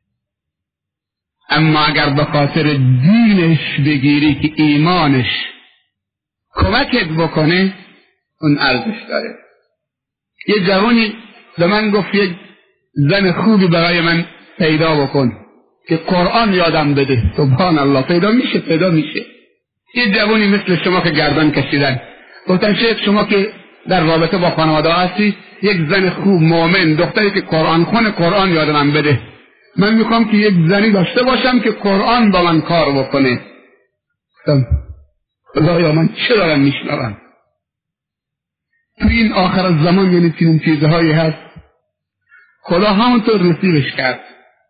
اما اگر به خاطر دینش بگیری که ایمانش کمکت بکنه، اون ارزش داره. یه جوانی به من گفت یک زن خوبی برای من پیدا بکن که قرآن یادم بده. سبحان الله، پیدا میشه، پیدا میشه. یه جوانی مثل شما که گردن کشیدن، گفتن شیخ شما که در رابطه با خانواده هستی، یک زن خوب مؤمن، دختری که قرآن خونه، قرآن یادم بده. من میخوام که یک زنی داشته باشم که قرآن با من کار بکنه. گفتم خدایا من چه دارم میشنوم؟ تو این آخر الزمان یعنی چنین چیزهایی هست. خدا همونطور نصیبش کرد.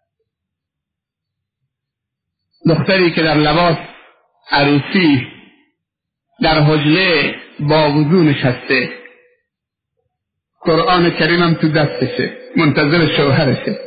دختری که در لباس عروسی در حجله با وضو نشسته، قرآن کریم هم تو دستشه، منتظر شوهرشه.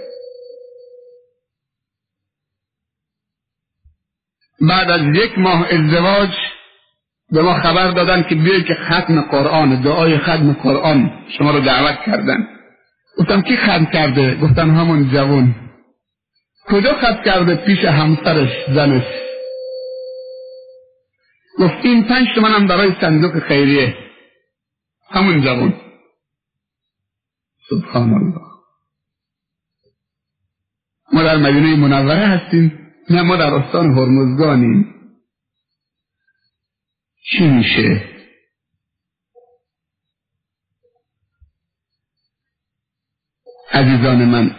بعد از یک ماه ازدواج به ما خبر دادن که بیایی که ختم قرآن، دعای ختم قرآن شما رو دعوت کردن. گفتم کی ختم کرده؟ گفتن همون جوان. کجا ختم کرده؟ پیش همسرش، زنش. گفت این پنج تومن هم برای صندوق خیریه. همون جوان. سبحان الله. ما در مدینه منوره هستیم، نه ما در استان هرمزگانیم. چی میشه؟ عزیزان من،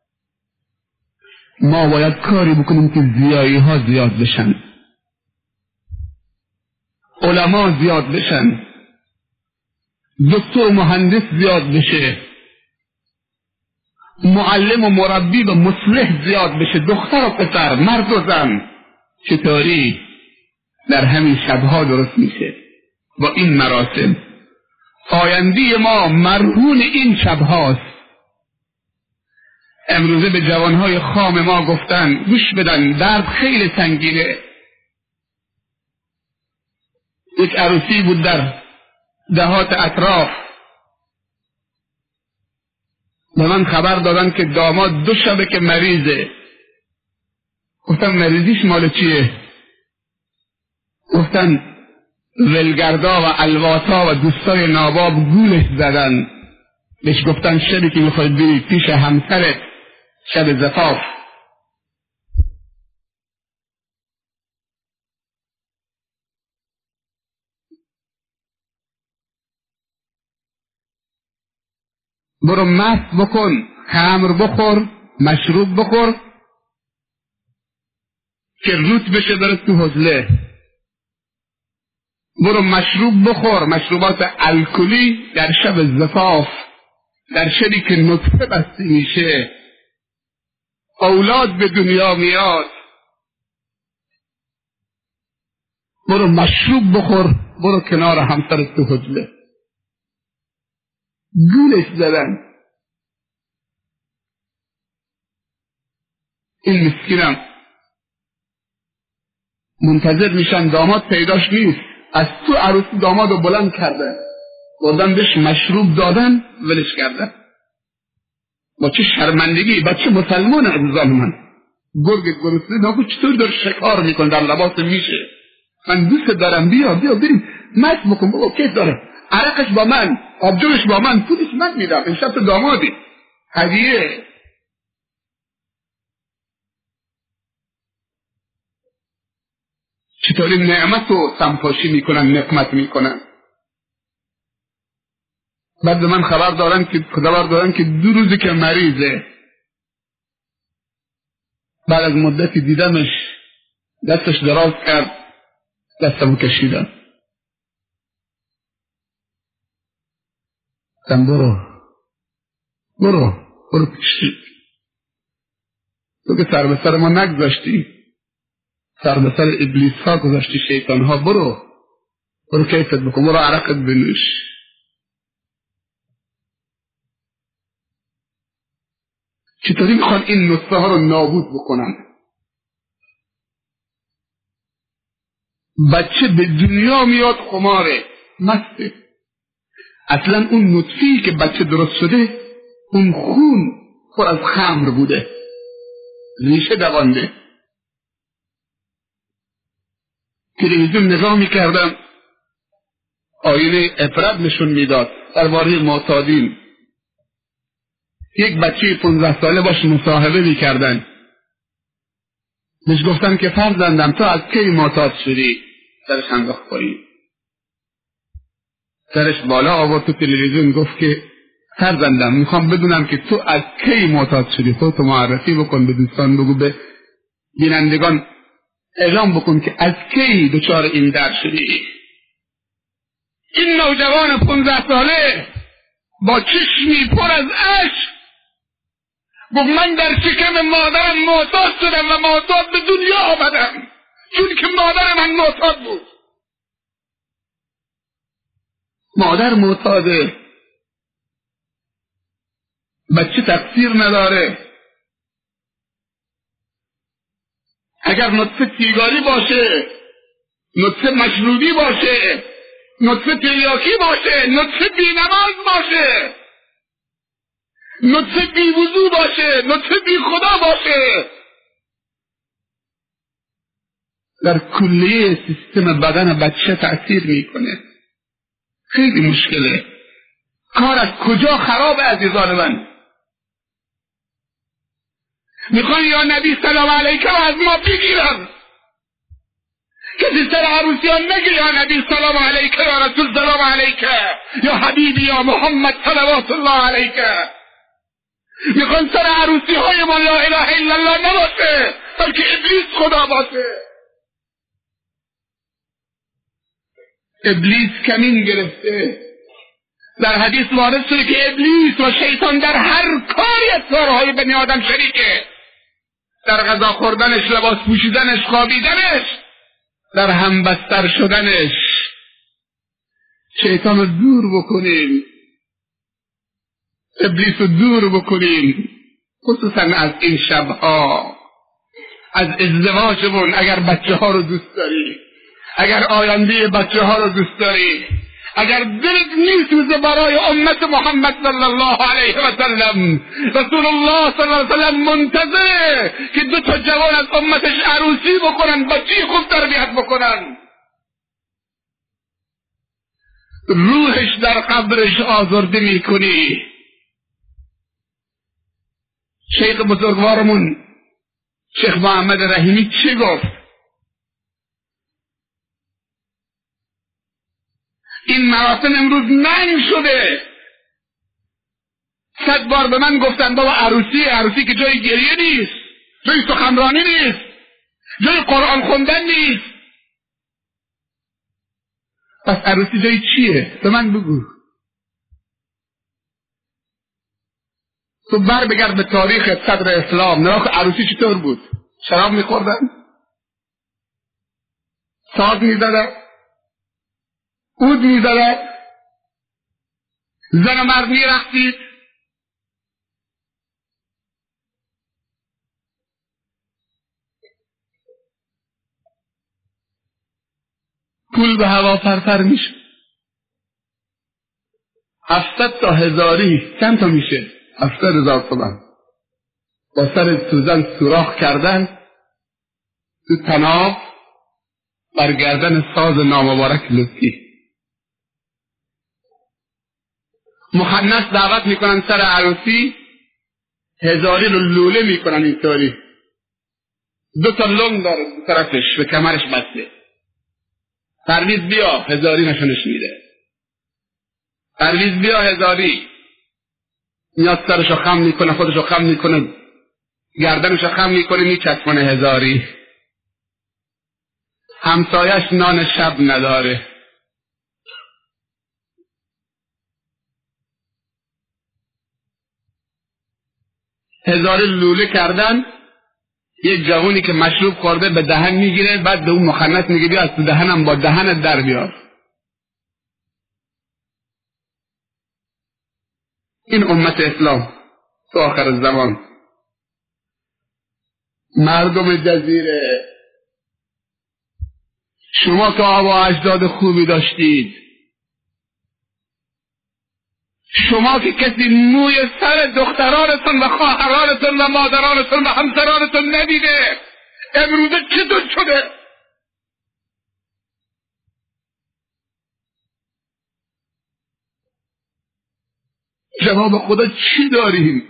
ما باید کاری بکنیم که زیایی ها زیاد بشن، علما زیاد بشن، دکتر و مهندس زیاد بشه، معلم و مربی و مصلح زیاد بشه، دختر و پسر، مرد و زن. چطوری؟ در همین شبها درست میشه با این مراسم. آینده ما مرهون این شبهاست. امروزه به جوانهای خام ما گفتن گوش بدن، درد خیلی سنگینه. یک عروسی بود در دهات اطراف، به من خبر دادن که داماد دو شبه که مریضه. گفتم مریضیش مال چیه؟ گفتن ولگردا و الواتا و دوستای ناباب گولش زدن. بهش گفتن شبی که میخوای بری پیش همسرت، شب زفاف، برو مست بکن، خمر بخور، مشروب بخور که روت بشه بره تو حضله. برو مشروب بخور، مشروبات الکلی در شب زفاف، در شبی که نطفه بسته میشه، اولاد به دنیا میاد. برو مشروب بخور، برو کنار همسرت تو حجله. گولش زدن. این مسکینم منتظر میشن داماد پیداش نیست، از تو عروسی داماد رو بلند کردن، بردن بهش مشروب دادن، ولش کردن. با چه شرمندگی. بچه مسلمان عزیزان من، گرگ گرسنه ناگو چطور داره شکار میکن در لباس میشه. من دوست دارم، بیا بیا بریم مست بکن. بابا کیف داره، عرقش با من، آبجوش با من، پولش من میدم، این شب تو دامادی، هدیه. چطوری نعمت رو سمپاشی میکنن، نقمت میکنن. بعد به من خبر دارن که خبر دارن که دو روزی که مریضه. بعد از مدتی دیدمش، دستش دراز کرد، دستمو کشیدم. گفتم برو برو برو پیشی. تو که سر به سر ما نگذاشتی، سر به سر ابلیس ها گذاشتی، شیطان ها. برو برو کیفت بکن، برو عرقت بنوش. چطوری میخوان این نطفه ها رو نابود بکنن؟ بچه به دنیا میاد خماره، مسته. اصلا اون نطفه‌ای که بچه درست شده، اون خون پر از خمر بوده، ریشه دوانده. تلویزیون نگاه میکردم، آینه عبرت نشون میداد درباره معتادین. یک بچه پونزده ساله باش مصاحبه میکردن، بهش گفتن که فرزندم تو از کی معتاد شدی؟ سرش انداخت پایین، سرش بالا آورد تو تلویزیون، گفت که فرزندم میخوام بدونم که تو از کی معتاد شدی، خودتو معرفی بکن، به دوستان بگو، به بینندگان اعلام بکن که از کی دچار این درد شدی. این نوجوان پونزده ساله با چشمی پر از اشک گفت من در شکم مادرم معتاد شدم و معتاد به دنیا آمدم، چون که مادر من معتاد بود. مادر معتاده، بچه تقصیر نداره. اگر نطفه سیگاری باشه، نطفه مشروبی باشه، نطفه تریاکی باشه، نطفه بینماز باشه، نطفه بیوضو باشه، نطفه بی خدا باشه، در کلیه سیستم بدن بچه تأثیر میکنه. خیلی مشکله. کار از کجا خراب عزیزان من؟ میخوان یا نبی سلام علیکه رو از ما بگیرن. کسی سر عروسی ها نگه یا نبی سلام علیکه یا رسول سلام علیکه یا حبیبی یا محمد صلوات الله علیکه. میخوان سر عروسی های ما لا اله الا الله نباشه، بلکه ابلیس خدا باشه. ابلیس کمین گرفته. در حدیث وارد شده که ابلیس و شیطان در هر کاری از کارهای بنی آدم شریکه. در غذا خوردنش، لباس پوشیدنش، خوابیدنش، در همبستر شدنش. شیطان رو دور بکنیم، ابلیس رو دور بکنیم، خصوصا از این شبها، از ازدواجمون. اگر بچه ها رو دوست داری، اگر آینده بچه ها رو دوست داری، اگر دلت میسوزه برای امت محمد صلی الله علیه و سلم، رسول الله صلی الله علیه و سلم منتظره که دو تا جوان از امتش عروسی بکنن، بچه خوب تربیت بکنن. روحش در قبرش آزرده میکنی. شیخ بزرگوارمون شیخ محمد رحیمی چی گفت؟ این مراسم امروز منع شده. صد بار به من گفتن بابا عروسی عروسی که جای گریه نیست، جای سخنرانی نیست، جای قرآن خوندن نیست. پس عروسی جای چیه؟ به من بگو. تو بر بگرد به تاریخ صدر اسلام، نگاه عروسی چطور بود؟ شراب میخوردن، ساز میزدن، عود میزدن، زن و مرد میرقصید. پول به هوا پرپر میشه. هفتصد تا هزاری چند تا میشه؟ هفتاد هزار تومان با سر سوزن سوراخ کردن تو طناب بر گردن ساز نامبارک لطفی. مخنث دعوت میکنن سر عروسی، هزاری رو لوله میکنن اینطوری، دو تا لنگ داره دو طرفش به کمرش بسته. پرویز بیا، هزاری نشونش میده. پرویز بیا هزاری. میاد سرشو خم میکنه، خودشو خم میکنه، گردنشو خم میکنه، میچسبونه هزاری. همسایش نان شب نداره. هزاری لوله کردن. یک جوونی که مشروب خورده به دهن میگیره، بعد به اون مخنث میگه بیا از تو دهنم با دهنت در بیار. این امت اسلام تو آخر زمان. مردم جزیره، شما که آبا اجداد خوبی داشتید، شما که کسی موی سر دخترانتون و خواهرانتون و مادرانتون و همسرانتون ندیده، امروزه چطور شده؟ جواب خدا چی داریم؟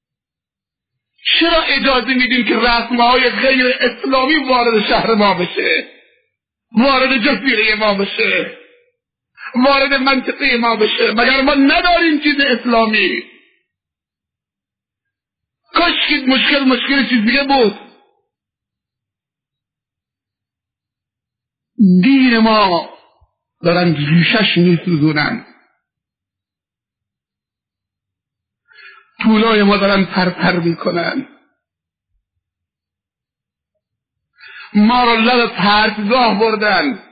چرا اجازه میدیم که رسمهای غیر اسلامی وارد شهر ما بشه، وارد جزیره ما بشه، وارد منطقه ما بشه؟ مگر ما نداریم چیز اسلامی؟ کاش که مشکل مشکل چیز دیگه بود. دین ما دارن ریشش میسوزونن، پولای ما دارن پرپر میکنن، ما رو لب پرتگاه بردن.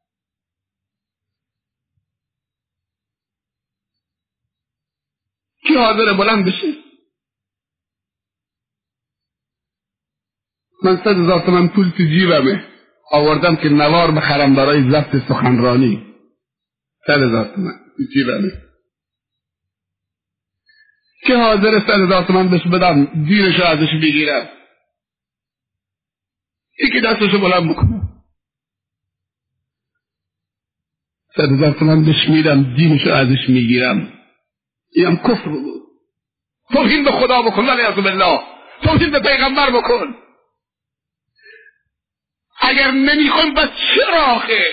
کی حاضر بلند بشه؟ من صد هزار تومن پول تو جیبمه، آوردم که نوار بخرم برای ضبط سخنرانی. صد هزار تومن تو جیبمه. که حاضر صد هزار تومن بهش بدم دینشو ازش بگیرم؟ یکی دستشو بلند بکنم صد هزار تومن بهش میدم دینشو ازش میگیرم؟ این هم کفر بود. توهین به خدا بکن، ولیعظ بالله، توهین به پیغمبر بکن. اگر نمیخوایم بس چرا آخه؟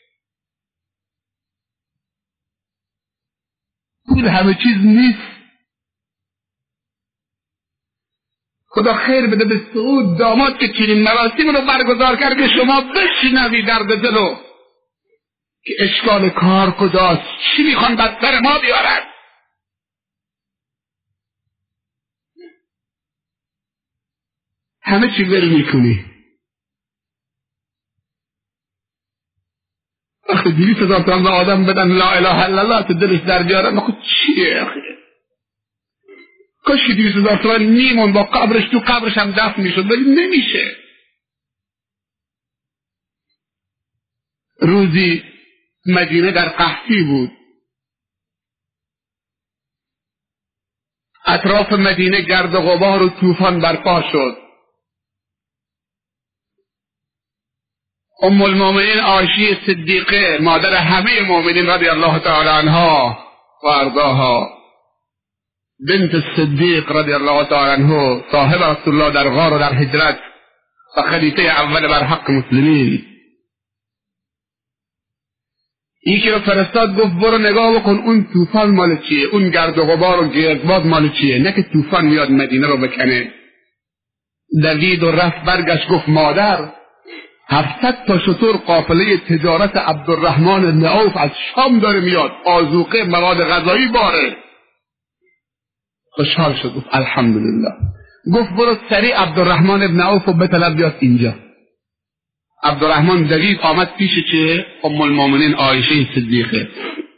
پول همه چیز نیست. خدا خیر بده به سعود داماد که چنین مراسم رو برگزار کرد که شما بشنوی درد دلو که اشکال کار کجاست، چی میخوان بر سر ما بیارن. همه چی ول میکنی. وقتی دویست هزار تومن به آدم بدن لا اله الا الله تو دلش در بیارن، خود چیه آخه؟ کاش که دویست هزار تومن میمون با قبرش تو قبرش هم دفن میشد، ولی نمیشه. روزی مدینه در قحطی بود، اطراف مدینه گرد و غبار و طوفان برپا شد. ام المؤمنین عایشه صدیقه مادر همه مؤمنین رضی الله تعالی عنها و ارضاها، بنت صدیق رضی الله تعالی عنه، صاحب رسول الله در غار و در هجرت و خلیفه اول بر حق مسلمین، یکی رو فرستاد گفت برو نگاه بکن اون طوفان مال چیه، اون گرد و غبار و گردباد مال چیه، نه که طوفان میاد مدینه رو بکنه. دوید و رفت برگشت گفت مادر هفتصد تا شتر قافله تجارت عبدالرحمن بن عوف از شام داره میاد، آذوقه مواد غذایی باره. خوشحال شد گفت الحمدلله. گفت برو سریع عبدالرحمن بن عوف رو بطلب بیاد اینجا. عبدالرحمن دوید آمد پیش چه؟ ام المؤمنین عایشه صدیقه.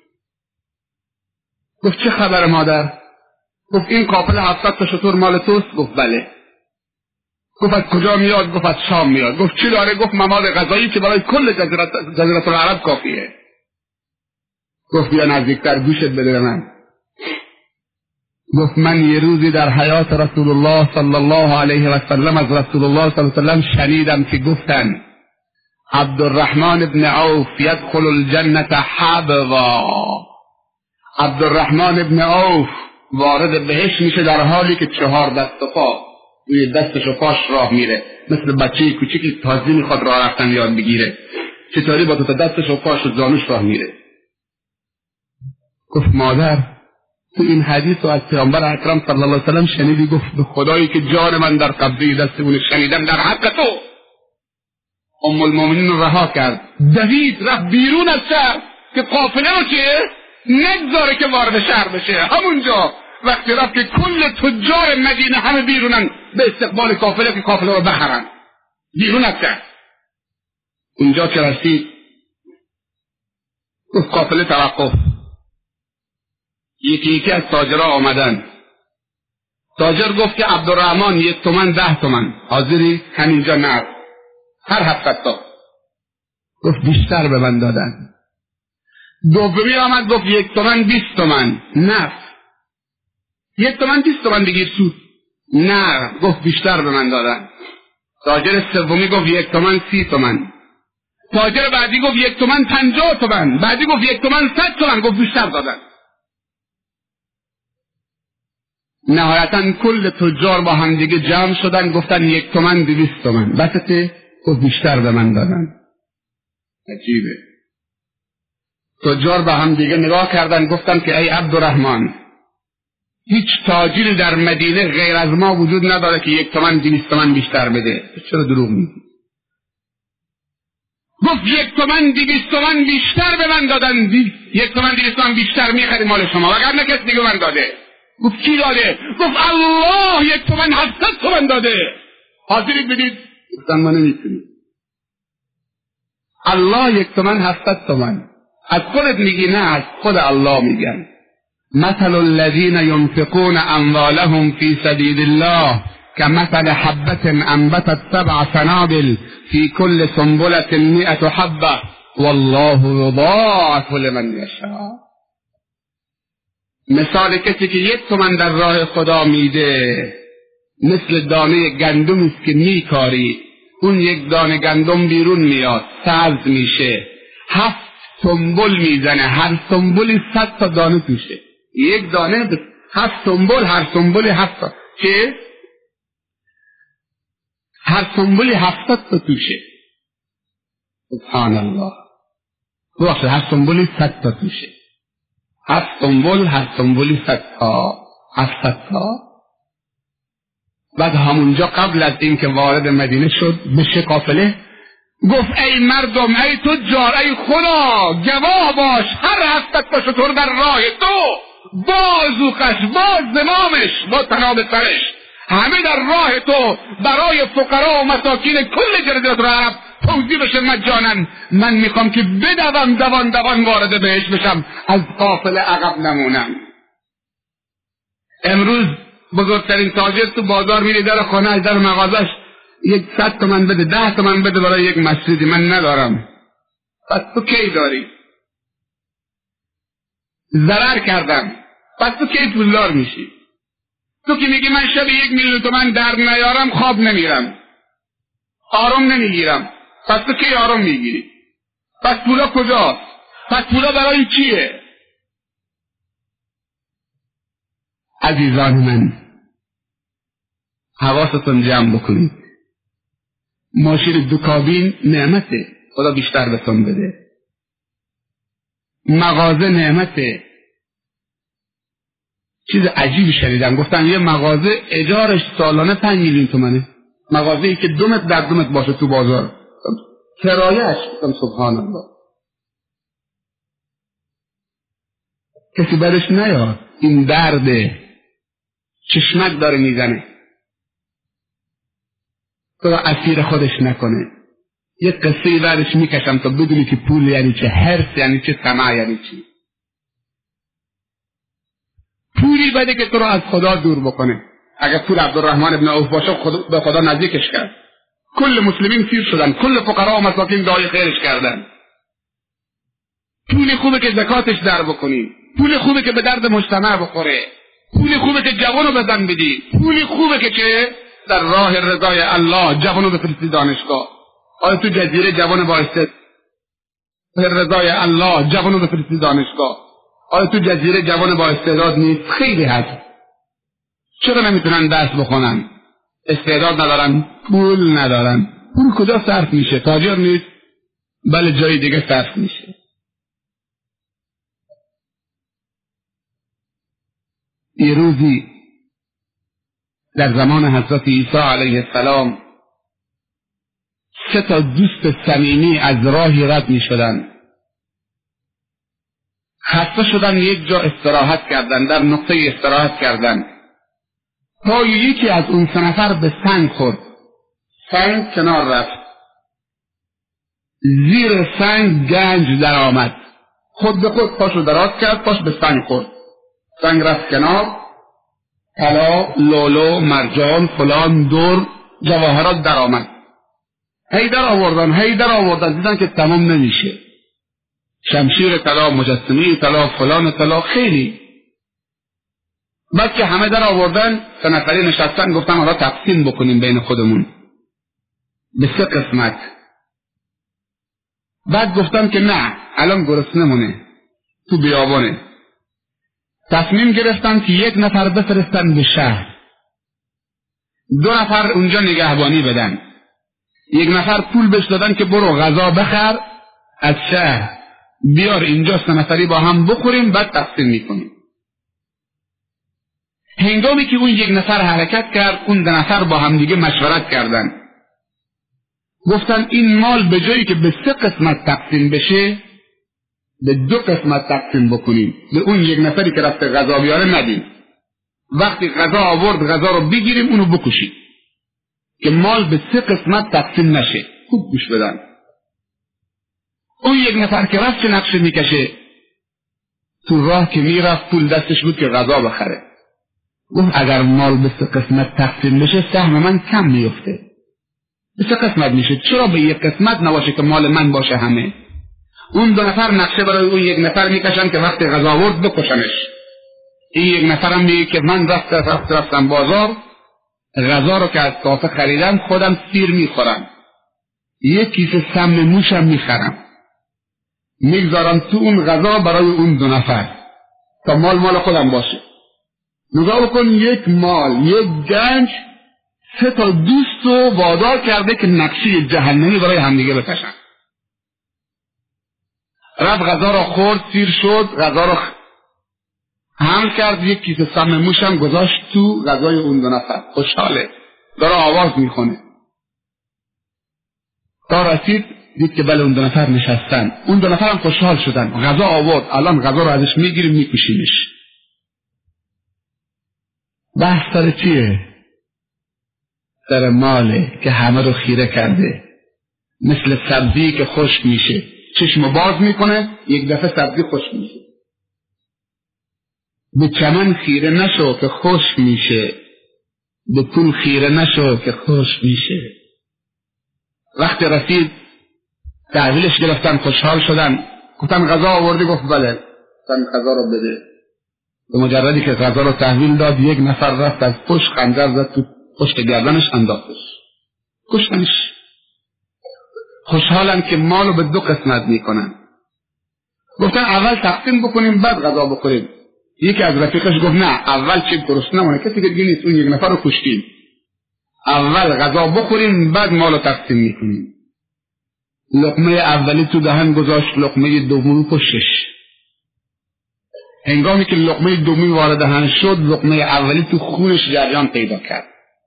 گفت چه خبر مادر؟ گفت این قافله هفتصد تا شتر مال توست؟ گفت بله. گفت از کجا میاد؟ گفت از شام میاد. گفت چی داره؟ گفت مواد غذایی که برای کل جزیره العرب کافیه. گفت بیا نزدیکتر گوشت بده به من. گفت من یه روزی در حیات رسول الله صلی الله علیه و سلم از رسول الله صلی الله علیه و سلم شنیدم که گفتن عبدالرحمن بن عوف یدخل الجنة حبوا. عبدالرحمن بن عوف وارد بهشت میشه در حالی که چهار دست و پا روی دستش و پاش راه میره، مثل بچه کوچیکی تازه میخواد راه رفتن یاد بگیره، چطوری با تا دستش و پاش و زانوش راه میره. گفت مادر تو این حدیث رو از پیامبر اکرم صلی الله علیه و سلم شنیدی؟ گفت به خدایی که جان من در قبضه دستمون شنیدم در حق تو. ام المؤمنین رو رها کرد، دوید رفت بیرون از شهر که قافله رو چه نگذاره که وارد شهر بشه. همونجا وقتی رفت که کل تجار مدینه همه بیرونن به استقبال قافله که قافله رو بخرن، بیرون از شهر. اونجا که رسید گفت قافله توقف. یکی یکی از تاجرها آمدن. تاجر گفت که عبدالرحمن یک تومن ده تومن حاضری؟ همینجا نه، هر هفت تا. گفت بیشتر به من دادن. دومی آمد گفت یک تومن بیست تومن. نه، یک تومن بیست تومن بگیر سود. نه، گفت بیشتر به من دادن. تاجر سومی گفت یک تومن سی تومن. تاجر بعدی گفت یک تومن پنجاه تومن. بعدی گفت یک تومن صد تومن. گفت بیشتر دادن. نهایتا کل تجار با هم دیگه جمع شدن گفتن یک تومن دویست تومن. بسته؟ گفت بیشتر به من دادن. عجیبه. تجار با هم دیگه نگاه کردن گفتن که ای عبدالرحمن، هیچ تاجری در مدینه غیر از ما وجود نداره که یک تومن دویست تومن بیشتر بده. چرا دروغ میگی؟ گفت یک تومن دویست تومن بیشتر به من دادن. دی. یک تومن دویست تومن بیشتر میخری مال شما، وگرنه کسی دیگه من داده. گفت کی داده؟ گفت الله یک تومن هفتصد تومن داده. حاضرید بدید؟ گفتن ما نمیتونیم. الله یک تومن هفتصد تومن. از خودت میگی؟ نه، از خود الله میگن. مثل الذین ينفقون اموالهم فی سبیل الله كمثل حبة انبتت سبع سنابل في كل سنبلة مئة حبة والله یضاعف لمن یشاء. مثال کسی که یک تومن در راه خدا میده مثل دانه گندم است که میکاری، اون یک دانه گندم بیرون میاد، سبز میشه، هفت سنبل میزنه، هر سنبلی صد تا دانه توشه. یک دانه هفت سنبل، هر سنبل هفت تا. چه؟ هر سنبولی هفتاد تا توشه. سبحان الله. بخش هر سنبولی صد تا توشه. هر سنبول هر سنبولی صد تا، هفتاد تا. بعد همونجا قبل از اینکه وارد مدینه شد به قافله گفت ای مردم، ای تجار، ای خدا گواه باش، هر هفتاد تا شتر در راه تو با زوقش، با زمامش، با تناب سرش، همه در راه تو برای فقرا و مساکین کل جزیره العرب توزیع بشه مجانا. من میخوام که بدوم دوان دوان وارد بهش بشم، از قافله عقب نمونم. امروز بزرگترین تاجر تو بازار میره در خانه از در مغازش یک صد تومن بده، ده تومن بده برای یک مسجدی. من ندارم. پس تو کی داری؟ ضرر کردم. پس تو کی پولدار میشی؟ تو که میگی من شب یک میلیون تومن در نیارم خواب نمیرم، آرام نمیگیرم. پس تو کی آرام میگیری؟ پس پولا کجاست؟ پس پولا برای چیه؟ عزیزان من، حواستون جمع بکنید. ماشین دو کابین نعمته، خدا بیشتر بهتون بده. مغازه نعمته. چیز عجیبی شنیدم، گفتن یه مغازه اجارش سالانه پنج میلیون تومنه. مغازه‌ای که دو متر در دو متر باشه تو بازار، کرایه‌اش. گفتم سبحان الله. کسی برش نیاد. این درده چشمک داره میزنه. تو اسیر خودش نکنه. یه قصه برش میکشم تا بدونی که پول یعنی چه، حرص یعنی چه، طمع یعنی چی. پولی بده که تو رو از خدا دور بکنه. اگر پول عبدالرحمن ابن عوف باشه خدا به خدا نزدیکش کرد. کل مسلمین پیر شدن، کل فقرا و مساکین دعای خیرش کردن. پول خوبه که زکاتش در بکنی، پول خوبه که به درد مجتمع بخوره، پول خوبه که جوانو بزن بدی، پول خوبه که چه در راه رضای الله جوانو بفرستی دانشگاه. آیا تو جزیره جوان با استعداد رضای الله جوانو بفرستی دانشگاه؟ آیا تو جزیره جوان با استعداد نیست؟ خیلی هست. چرا نمیتونن درس بخونن؟ استعداد ندارن، پول ندارن. پول کجا صرف میشه؟ تاجر نیست؟ بله جای دیگه صرف میشه. یه روزی در زمان حضرت عیسی علیه السلام سه تا دوست صمیمی از راهی رد می شدن. خسته شدن، یک جا استراحت کردن، در نقطه استراحت کردن. پای یکی از اون سه نفر به سنگ خورد. سنگ کنار رفت. زیر سنگ گنج در آمد. خود به خود پاشو دراز کرد، پاش به سنگ خورد. سنگ رفت کنار. طلا، لولو، مرجان، فلان، دور، جواهرات در آمد. هی در آوردن، هی در آوردن، دیدن که تمام نمیشه. شمشیر طلا، مجسمه طلا، فلان طلا، خیلی. بعد که همه در آوردن، سه نفری نشستن، گفتن حالا تقسیم بکنیم بین خودمون به سه قسمت. بعد گفتن که نه، الان گرسنه مونه، تو بیابانه. تصمیم گرفتن که یک نفر بفرستن به شهر، دو نفر اونجا نگهبانی بدن. یک نفر پول بهش دادن که برو غذا بخر از شهر بیار اینجا، سه نفری با هم بخوریم بعد تقسیم میکنیم. هنگامی که اون یک نفر حرکت کرد، اون دو نفر با هم دیگه مشورت کردن. گفتن این مال به جایی که به سه قسمت تقسیم بشه، به دو قسمت تقسیم بکنیم. به اون یک نفری که رفته غذا بیاره ندیم. وقتی غذا آورد غذا رو بگیریم اونو بکشیم که مال به سه قسمت تقسیم نشه. خوب گوش بدن. اون یک نفر که رفت چه نقشه میکشه؟ تو راه که میرفت پول دستش بود که غذا بخره. گفت اگر مال به سه قسمت تقسیم بشه سهم من کم میفته. به سه قسمت میشه، چرا به یک قسمت نباشه که مال من باشه همه؟ اون دو نفر نقشه برای اون یک نفر میکشن که وقتی غذا آورد بکشنش. این یک نفرم میگه که من رفت رفت رفتم بازار، غذا رو که از کافه خریدم خودم سیر میخورم، یک کیسه سم موشم میخرم، میگذارم تو اون غذا برای اون دو نفر تا مال مال خودم باشه. نگاه بکن، یک مال، یک گنج سه تا دوست رو وادار کرده که نقشه جهنمی برای همدیگه بکشن. رفت غذا را خورد، سیر شد، غذا را حمل کرد، یک کیسه سم موش هم گذاشت تو غذای اون دو نفر. خوشحاله، داره آواز میخونه. تا رسید دید که بله اون دو نفر نشستن. اون دو نفر هم خوشحال شدن، غذا آورد، الان غذا رو ازش میگیریم میکشیمش. بحث سر چیه؟ سر ماله که همه رو خیره کرده، مثل سبزی که خشک میشه، چشم باز میکنه یک دفعه سبزی خشک میشه. به چمن خیره نشو که خشک میشه، به پول خیره نشو که خشک میشه. وقتی رسید تحویلش گرفتن، خوشحال شدن، گفتن غذا آوردی؟ گفت بله. گفتن غذا رو بده. به مجردی که غذا رو تحویل داد، یک نفر رفت از پشت خنجر زد تو پشت گردنش، انداختش، کشتنش. خوشحالن که مالو به دو قسمت میکنن. گفتن اول تقسیم بکنیم بعد غذا بخوریم. یکی از رفیقش گفت نه، اول چی گرسنه نمونه، کسی که دیگه نیست، اون یک نفر رو کشتیم، اول غذا بخوریم بعد مالو تقسیم میکنیم. لقمه اولی تو دهن گذاشت، لقمه دومی پشتش. هنگامی که لقمه دومی وارد دهن شد، لقمه اولی تو خونش جریان پیدا کرد.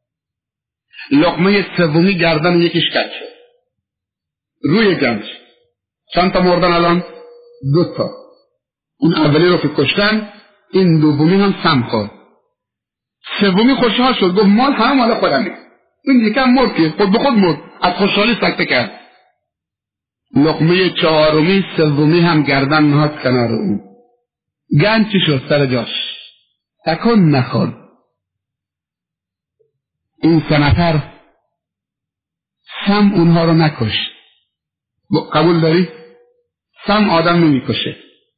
لقمه سومی گردن یکیش کج شد، روی گنج. چند تا مردن الان؟ دو تا. اون اولی رو که کشتن، این دومی هم سم خورد. سومی خوشحال شد، گفت مال همه مال خودمه. این یکم مرد که خود به خود مرد، از خوشحالی سکته کرد. لقمه چهارمی سومی هم گردن نهاد کنار اون. گنج چی شد؟ سر جاش تکان نخورد. این سه نفر سم اونها رو نکشت. قبول داری؟ سم آدم نمیکشه.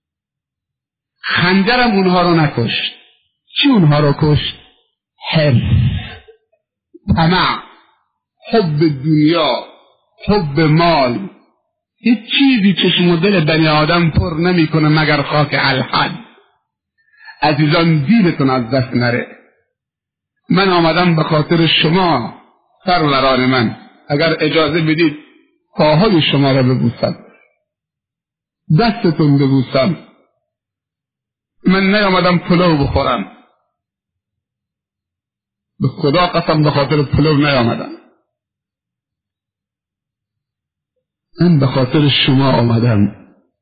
خنجرم اونها رو نکشت. چی اونها رو کشت؟ حرص، طمع، حب دنیا، حب مال. هیچ چیزی چشم و دل بنی آدم پر نمیکنه مگر خاک الحد. عزیزان دینتون از دست نره. من آمدم به خاطر شما، سروران من، اگر اجازه بدید پاهای شما را ببوسم، دستتون ببوسم. من نیامدم پلو بخورم، به خدا قسم به خاطر پلو نیامدم. من به خاطر شما آمدم،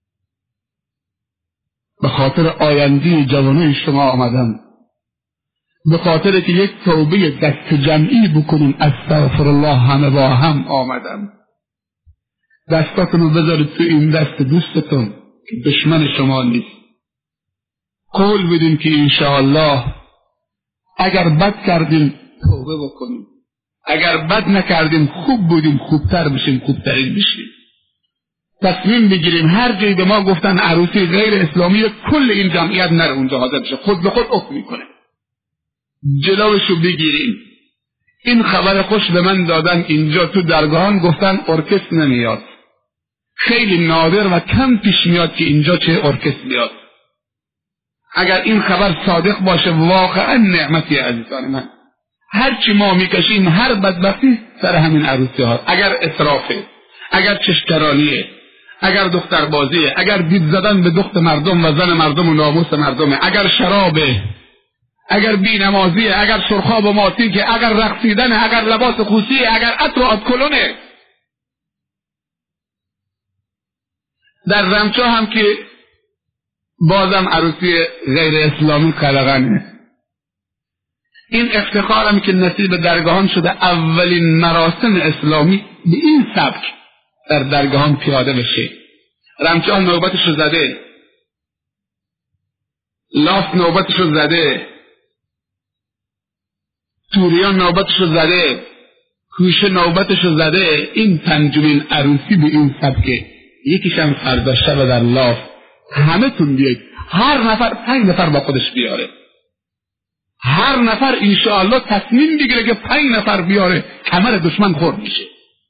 به خاطر آینده جوانای شما آمدم، به خاطر که یک توبه دست جمعی بکنیم استغفر الله همه با هم آمدم. دستاتونو بذارید تو این دست دوستتون که دشمن شما نیست. قول بدین که انشاءالله اگر بد کردیم توبه بکنیم، اگر بد نکردیم خوب بودیم خوبتر بشیم، خوبترین بشیم. تصمیم بگیریم هر جایی به ما گفتن عروسی غیر اسلامی، کل این جمعیت نره اونجا حاضر بشه، خود به خود افت میکنه. جلوشو بگیریم. این خبر خوش به من دادن اینجا تو درگاهان، گفتن ارکستر نمیاد. خیلی نادر و کم پیش میاد که اینجا چه ارکستر بیاد. اگر این خبر صادق باشه واقعا نعمتی عزیزان من. هر چی ما میکشیم هر بدبختی سر همین عروسی ها. اگر اسرافه، اگر چشترانیه، اگر دختربازیه، اگر دید زدن به دخت مردم و زن مردم و ناموس مردمه، اگر شرابه، اگر بینمازیه، اگر سرخاب و ماتیکه، اگر رقصیدنه، اگر لباس خوسیه، اگر عطر و ادکلونه. در رمچا هم که بازم عروسی غیر اسلامی قلقنه. این افتخارم که نصیب درگاهان شده اولین مراسم اسلامی به این سبک در درگاهان پیاده بشه. رمچا نوبتش رو زده، لاف نوبتش رو زده، توریان نوبتش رو زده، کوشه نوبتش رو زده. این پنجمین عروسی به این سبکه. یکیش هم فردا شب در لاف. همه تون بیاید، هر نفر پنج نفر با خودش بیاره، هر نفر انشاءالله تصمیم بگیره که پنج نفر بیاره، کمر دشمن خورد میشه.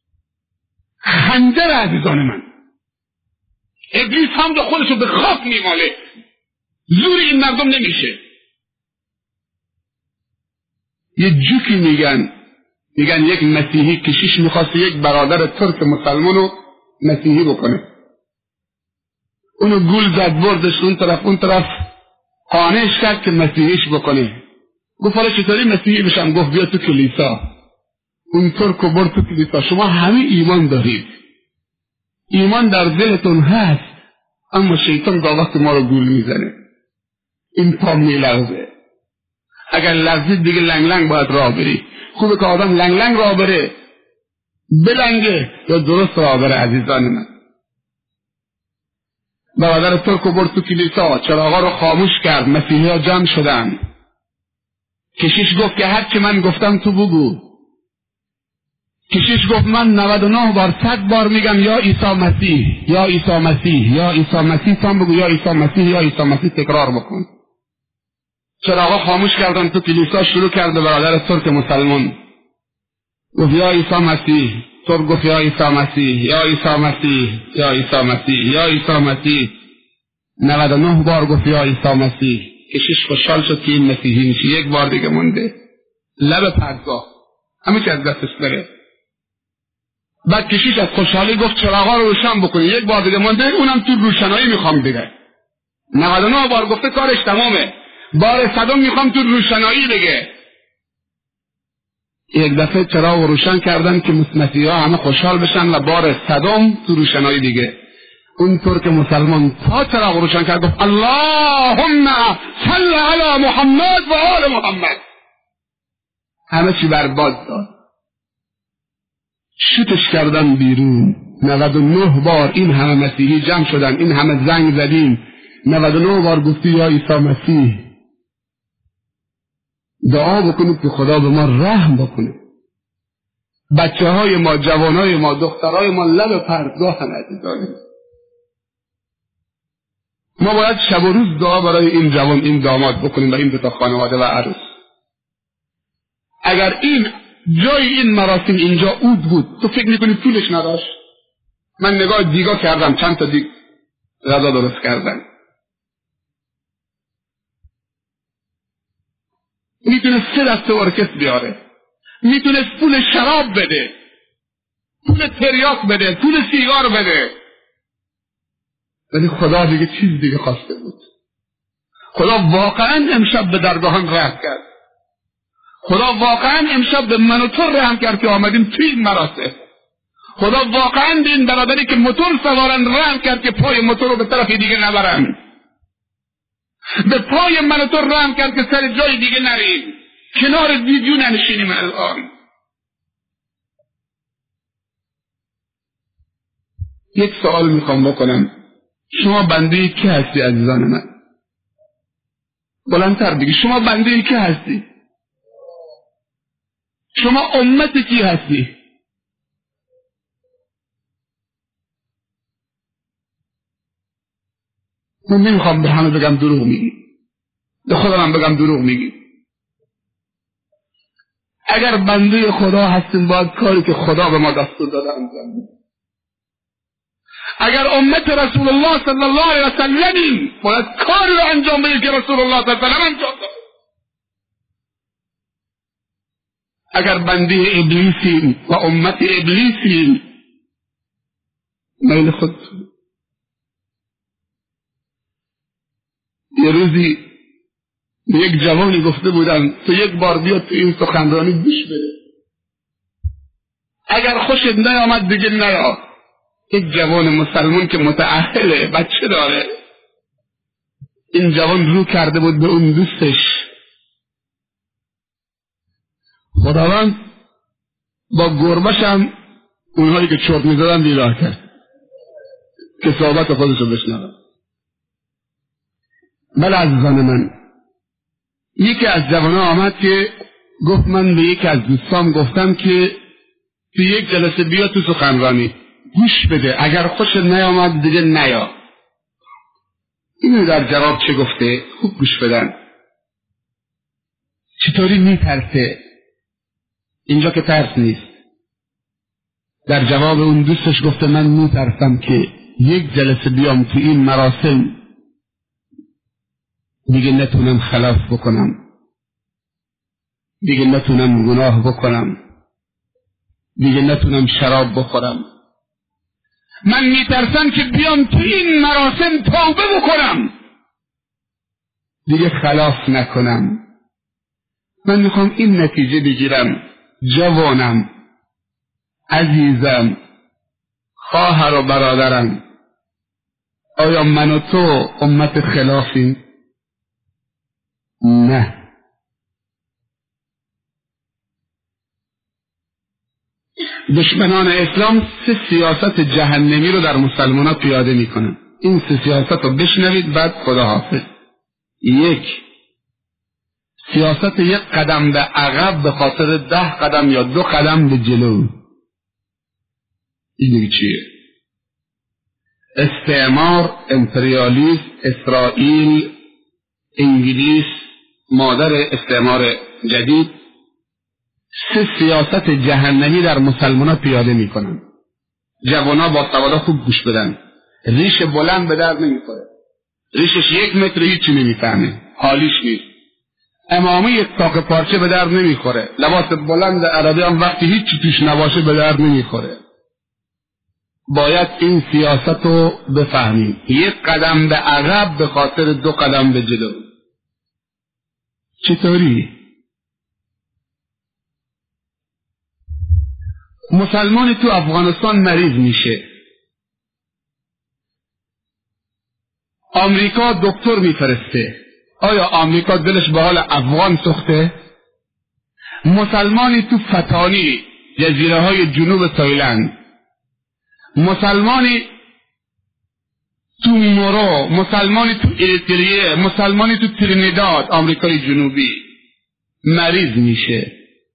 خنجر عزیزان من، ابلیس هم دا خودشو به خاک میماله، زور این مردم نمیشه. یه جوکی میگن میگن یک مسیحی کشیش میخواست یک برادر ترک مسلمانو مسیحی بکنه، اونو گول زد بردش اون طرف اون طرف، قانعش کرد که مسیحیش بکنه. گفت حالا چطوری مسیحی بشم؟ گفت بیا تو کلیسا. اون ترکو برد تو کلیسا. شما همه ایمان دارید، ایمان در دلتون هست، اما شیطان گاهی ما رو گول میزنه، این پا میلغزه. اگر لغزید دیگه لنگ لنگ باید راه بری. خوبه که آدم لنگ لنگ راه بره، بلنگه یا درست راه بره. عزیزان من، برادر ترکو برد تو کلیسا، چراغا رو خاموش کرد، مسیحی ها جمع شدن. کشیش گفت که هر چی من گفتم تو بگو. کشیش گفت من نود و نه بار صد بار میگم یا عیسی مسیح، یا عیسی مسیح، یا عیسی مسیح، تام بگو یا عیسی مسیح، یا عیسی مسیح، تکرار بکن. چراغا خاموش کردن تو کلیسا. شروع کرد برادر ترک مسلمان، گفت یا عیسی مسیح. ترک گفت یا عیسی مسیح، یا عیسی مسیح، یا عیسی مسیح، یا عیسی مسیح. نود و نه بار گفت یا عیسی مسیح. کشیش خوشحال شد که این مسیحی میشه. یک بار دیگه مونده، لب پرتگاه، همه چی از دستش بره. بعد کشیش از خوشحالی گفت چراغا رو روشن بکنی. یک بار دیگه مونده، اونم تو روشنایی میخوام دیگه. نود و نه بار گفته کارش تمامه، بار صدم میخوام تو روشنایی دیگه. یک دفعه چراغ روشن کردن که مسیحی ها همه خوشحال بشن و بار صدم تو روشنایی دیگه. اون ترک مسلمان تا چراغ روشن کرد گفت اللهم صل علی محمد و آل محمد. همه چی برباد داد، شوتش کردن بیرون. نود و نه بار این همه مسیحی جمع شدن، این همه زنگ زدیم، نود و نه بار گفتی یا عیسی مسیح. دعا بکنید که خدا به ما رحم بکنه. بچه های ما، جوانای ما، دخترای ما لب پرتگاه هم. عزیزان ما باید شب و روز دعا برای این جوان، این داماد بکنیم و این دوتا خانواده و عروس. اگر این جای این مراسم اینجا عود بود، تو فکر میکنی طولش نداشت؟ من نگاه دیگا کردم، چند تا دیگ غذا درست کردن. میتونه سه دسته ارکستر بیاره، میتونه پول شراب بده، پول تریاک بده، پول سیگار بده، ولی خدا دیگه چیز دیگه خواسته بود. خدا واقعا امشب به درگاهان رحم کرد. خدا واقعا امشب به من و تو رحم کرد که آمدیم توی این مراسم. خدا واقعا به این برادری که موتور سوارن رحم کرد که پای موتور رو به طرف دیگه نبرن. به پای من و تو رحم کرد که سر جای دیگه نریم، کنار دیگه ننشینیم. الان یک سوال میخوام بکنم، شما بنده کی هستی عزیزان من؟ بلندتر بگی، شما بنده کی هستی؟ شما امت کی هستی؟ من نمیخوام به همه بگم دروغ میگی، به خودم بگم دروغ میگی. اگر بنده خدا هستیم باید کاری که خدا به ما دستور داده انجام بدیم. اگر امت رسول الله صلی الله علیه و سلمیم باید کاری رو انجام بدیم که رسول الله صلی الله علیه و سلم انجام داد. اگر بنده ابلیسیم و امت ابلیسیم، میل خود. یه روزی به یک جوانی گفته بودن تو یک بار بیا تو این سخنرانی گوش بده، اگر خوشت نیامد دیگه نیا. یک جوان مسلمان که متأهله، بچه داره، این جوان رو کرده بود به اون دوستش. خداوند با گربش هم اونهایی که چرت میزدن بیدار کرد که صحبت خودشو بشنوه. بله عزیزان من، یکی از جوانها آمد که گفت من به یکی از دوستان گفتم که تو یک جلسه بیا تو سخنرانی گوش بده، اگر خوشت نیامد دیگه نیا. اینو در جواب چه گفته؟ خوب گوش بدن. چطوری میترسه؟ اینجا که ترس نیست. در جواب اون دوستش گفته من میترسم که یک جلسه بیام تو این مراسم دیگه نتونم خلاف بکنم، دیگه نتونم گناه بکنم، دیگه نتونم شراب بخورم. من میترسم که بیام تو این مراسم توبه بکنم، دیگه خلاف نکنم. من میخوام این نتیجه بگیرم: جوانم، عزیزم، خواهر و برادرم، آیا من و تو امت خلافی؟ نه. دشمنان اسلام سه سیاست جهنمی رو در مسلمانان پیاده میکنن. این سه سیاست رو بشنوید بعد خداحافظ. یک، سیاست یک قدم به عقب به خاطر ده قدم یا دو قدم به جلو. این دیگه چیه؟ استعمار، امپریالیسم، اسرائیل، انگلیس، مادر استعمار جدید، سه سیاست جهنمی در مسلمانان پیاده میکنن. جوانا با سوادا خوب گوش بدن. ریش بلند به درد نمیخوره، ریشش یک متر هیچی نمیفهمه، حالیش نیست. امامه تاق پارچه به درد نمیخوره، لباس بلند عربی هم وقتی هیچی توش نباشه به درد نمیخوره. باید این سیاست رو بفهمیم: یک قدم به عقب به خاطر دو قدم به جلو. چطوری؟ مسلمان تو افغانستان مریض میشه، آمریکا دکتر میفرسته. آیا آمریکا دلش به حال افغان سوخته؟ مسلمانی تو فتانی، جزیره های جنوب تایلند، مسلمانی تو مورو، مسلمانی تو اریتریه، مسلمانی تو ترینیداد، آمریکای جنوبی مریض میشه،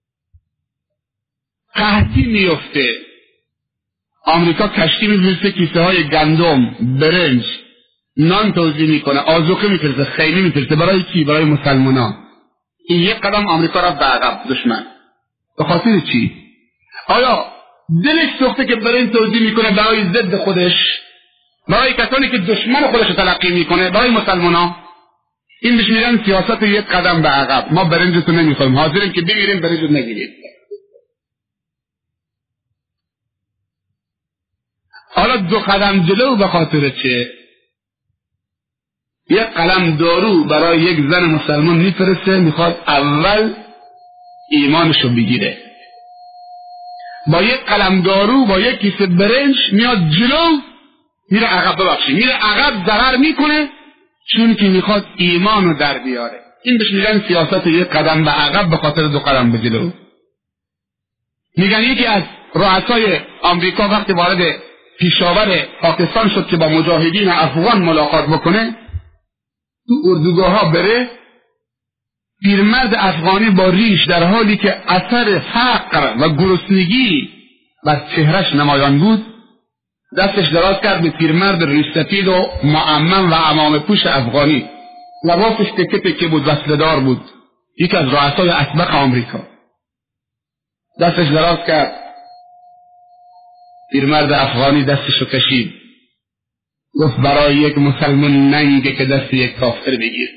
قحطی میفته. آمریکا کشتی میفرسته، کیسه های گندم، برنج، نان توزیع میکنه، آذوقه میفرسته، خیلی میفرسته. برای کی؟ برای مسلمانا. این یک قدم آمریکا رفت به عقب. دشمن به خاطر چی؟ آیا دلش سوخته که برنج توزیع میکنه برای ضد خودش، برای کسانی که دشمن خودش تلقی میکنه، برای مسلمانا؟ این بهش میگن سیاست یک قدم به عقب. ما برنجتو نمیخوایم، حاضریم که بگیریم برنجتو نگیریم. حالا دو قدم جلو به خاطر چه؟ یک قلم دارو برای یک زن مسلمان میفرسته، میخواد اول ایمانشو بگیره. با یک قلم دارو، با یک کیسه برنج میاد جلو، میره عقب. ببخشید میره عقب، ضرر میکنه چون که میخواد ایمانو در بیاره. این بهش میگن سیاست یک قدم به عقب به خاطر دو قدم به جلو. میگن یکی از رؤسای آمریکا وقتی وارد پیشاور پاکستان شد که با مجاهدین افغان ملاقات بکنه، تو اردوگاه ها بره، پیرمرد افغانی با ریش در حالی که اثر فقر و گرسنگی بر چهرش نمایان بود، دستش دراز کرد به پیرمرد ریش سفید و معمم و عمامه پوش افغانی، لباسش تکه تکه بود، وصله‌دار بود، یکی از رؤسای اسبق آمریکا. دستش دراز کرد، پیرمرد افغانی دستشو کشید، گفت برای یک مسلمان ننگه که دست یک کافر بگیر.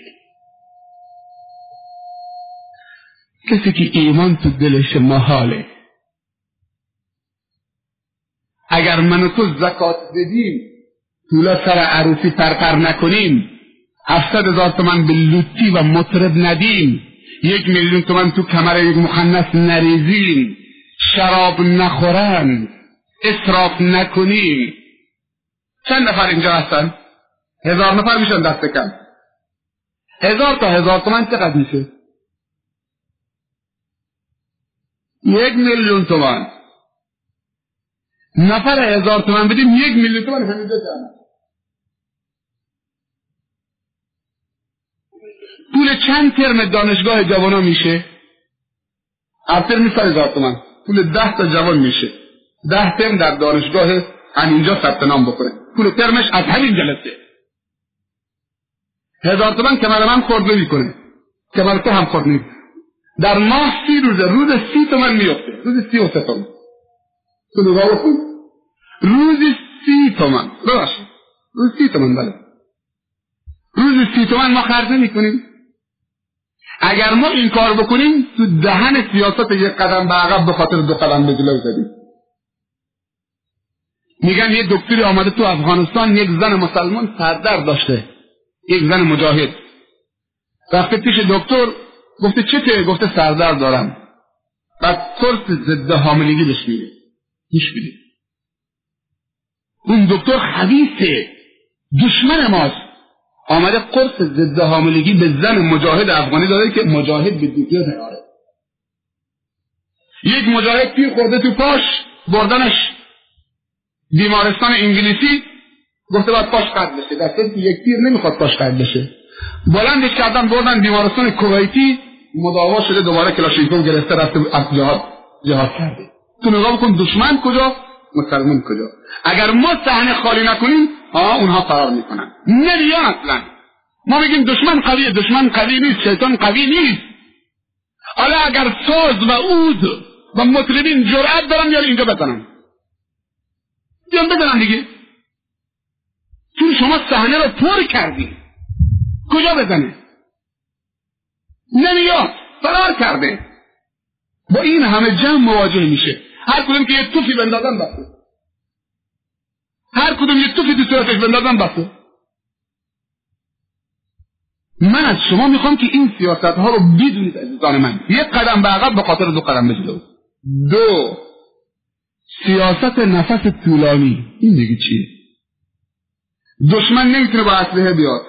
کسی که ایمان تو دلش محاله. اگر من و تو زکات بدیم، طولا سر عروسی پرپر نکنیم، هفتصد هزار تومن به لوتی و مطرب ندیم، یک میلیون تومن تو کمر یک مخنث نریزیم، شراب نخورن، اسراف نکنیم، چند نفر اینجا هستن؟ هزار نفر میشن دست کم. هزار تا هزار تومن چقدر میشه؟ یک میلیون تومن. نفر هزار تومن بدیم یک میلیون تومن همیده جانه. پول چند ترم دانشگاه جوانا میشه؟ هر ترم سی هزار تومن. پول ده تا جوان میشه. ده ترم در دانشگاه همینجا ثبت نام بکنه. پول ترمش از همین جلسه. هزار تومن کمر من خورد نمیکنه. کمر تو هم خورد نمیکنه. در ماه سی روزه، روز سی تومن میفته. روز سی و سه تومن. تو نگاه بکن. روز سی تومن. ببخشید. روز سی تومن بله. روز سی تومن ما خرج نمیکنیم. اگر ما این کار بکنیم تو دهن سیاست یک قدم به عقب به خاطر دو قدم به جلو زدیم. میگن یه دکتری آمده تو افغانستان، یک زن مسلمان سردرد داشته، یک زن مجاهد، رفته پیش دکتر، گفته چته؟ گفته سردرد دارم. بعد قرص ضد حاملگی بهش میده، گوش بدید، اون دکتر خبیثه، دشمن ماست، آمده قرص ضد حاملگی به زن مجاهد افغانی داده که مجاهد به دنیا نیاره. یک مجاهد تیر خورده تو پاش، بردنش بیمارستان انگلیسی، گفته باید پاش قطع بشه، در صورتی که یک تیر نمیخواد پاش قطع بشه، بلندش کردن بردن بیمارستان کویتی، مداوا شده، دوباره کلاشینکوف گرفته رفته جهاد جهاد کرده. تو نگاه بکن دشمن کجا، مسلمان کجا. اگر ما صحنه خالی نکنیم ها اونها فرار میکنن، نمیان اصلا. ما میگیم دشمن قویه، دشمن قوی نیست، شیطان قوی نیست. حالا اگر ساز و عود و مطربین جرأت دارن یا اینجا بزنن، بیان بزنن دیگه، چون شما صحنه رو پر کردی، کجا بزنه؟ نمیاد، فرار کرده. با این همه جمع مواجه میشه، هر کدوم که یه توفی بندازن بسه، هر کدوم یه توفی تو صورتش بندازن بسه. من از شما میخوام که این سیاست ها رو بدونید عزیزان من. یک قدم به عقب به خاطر دو قدم به جلو. دو، سیاست نفس طولانی. این دیگه چیه؟ دشمن نمیتونه با اسلحه بیاد.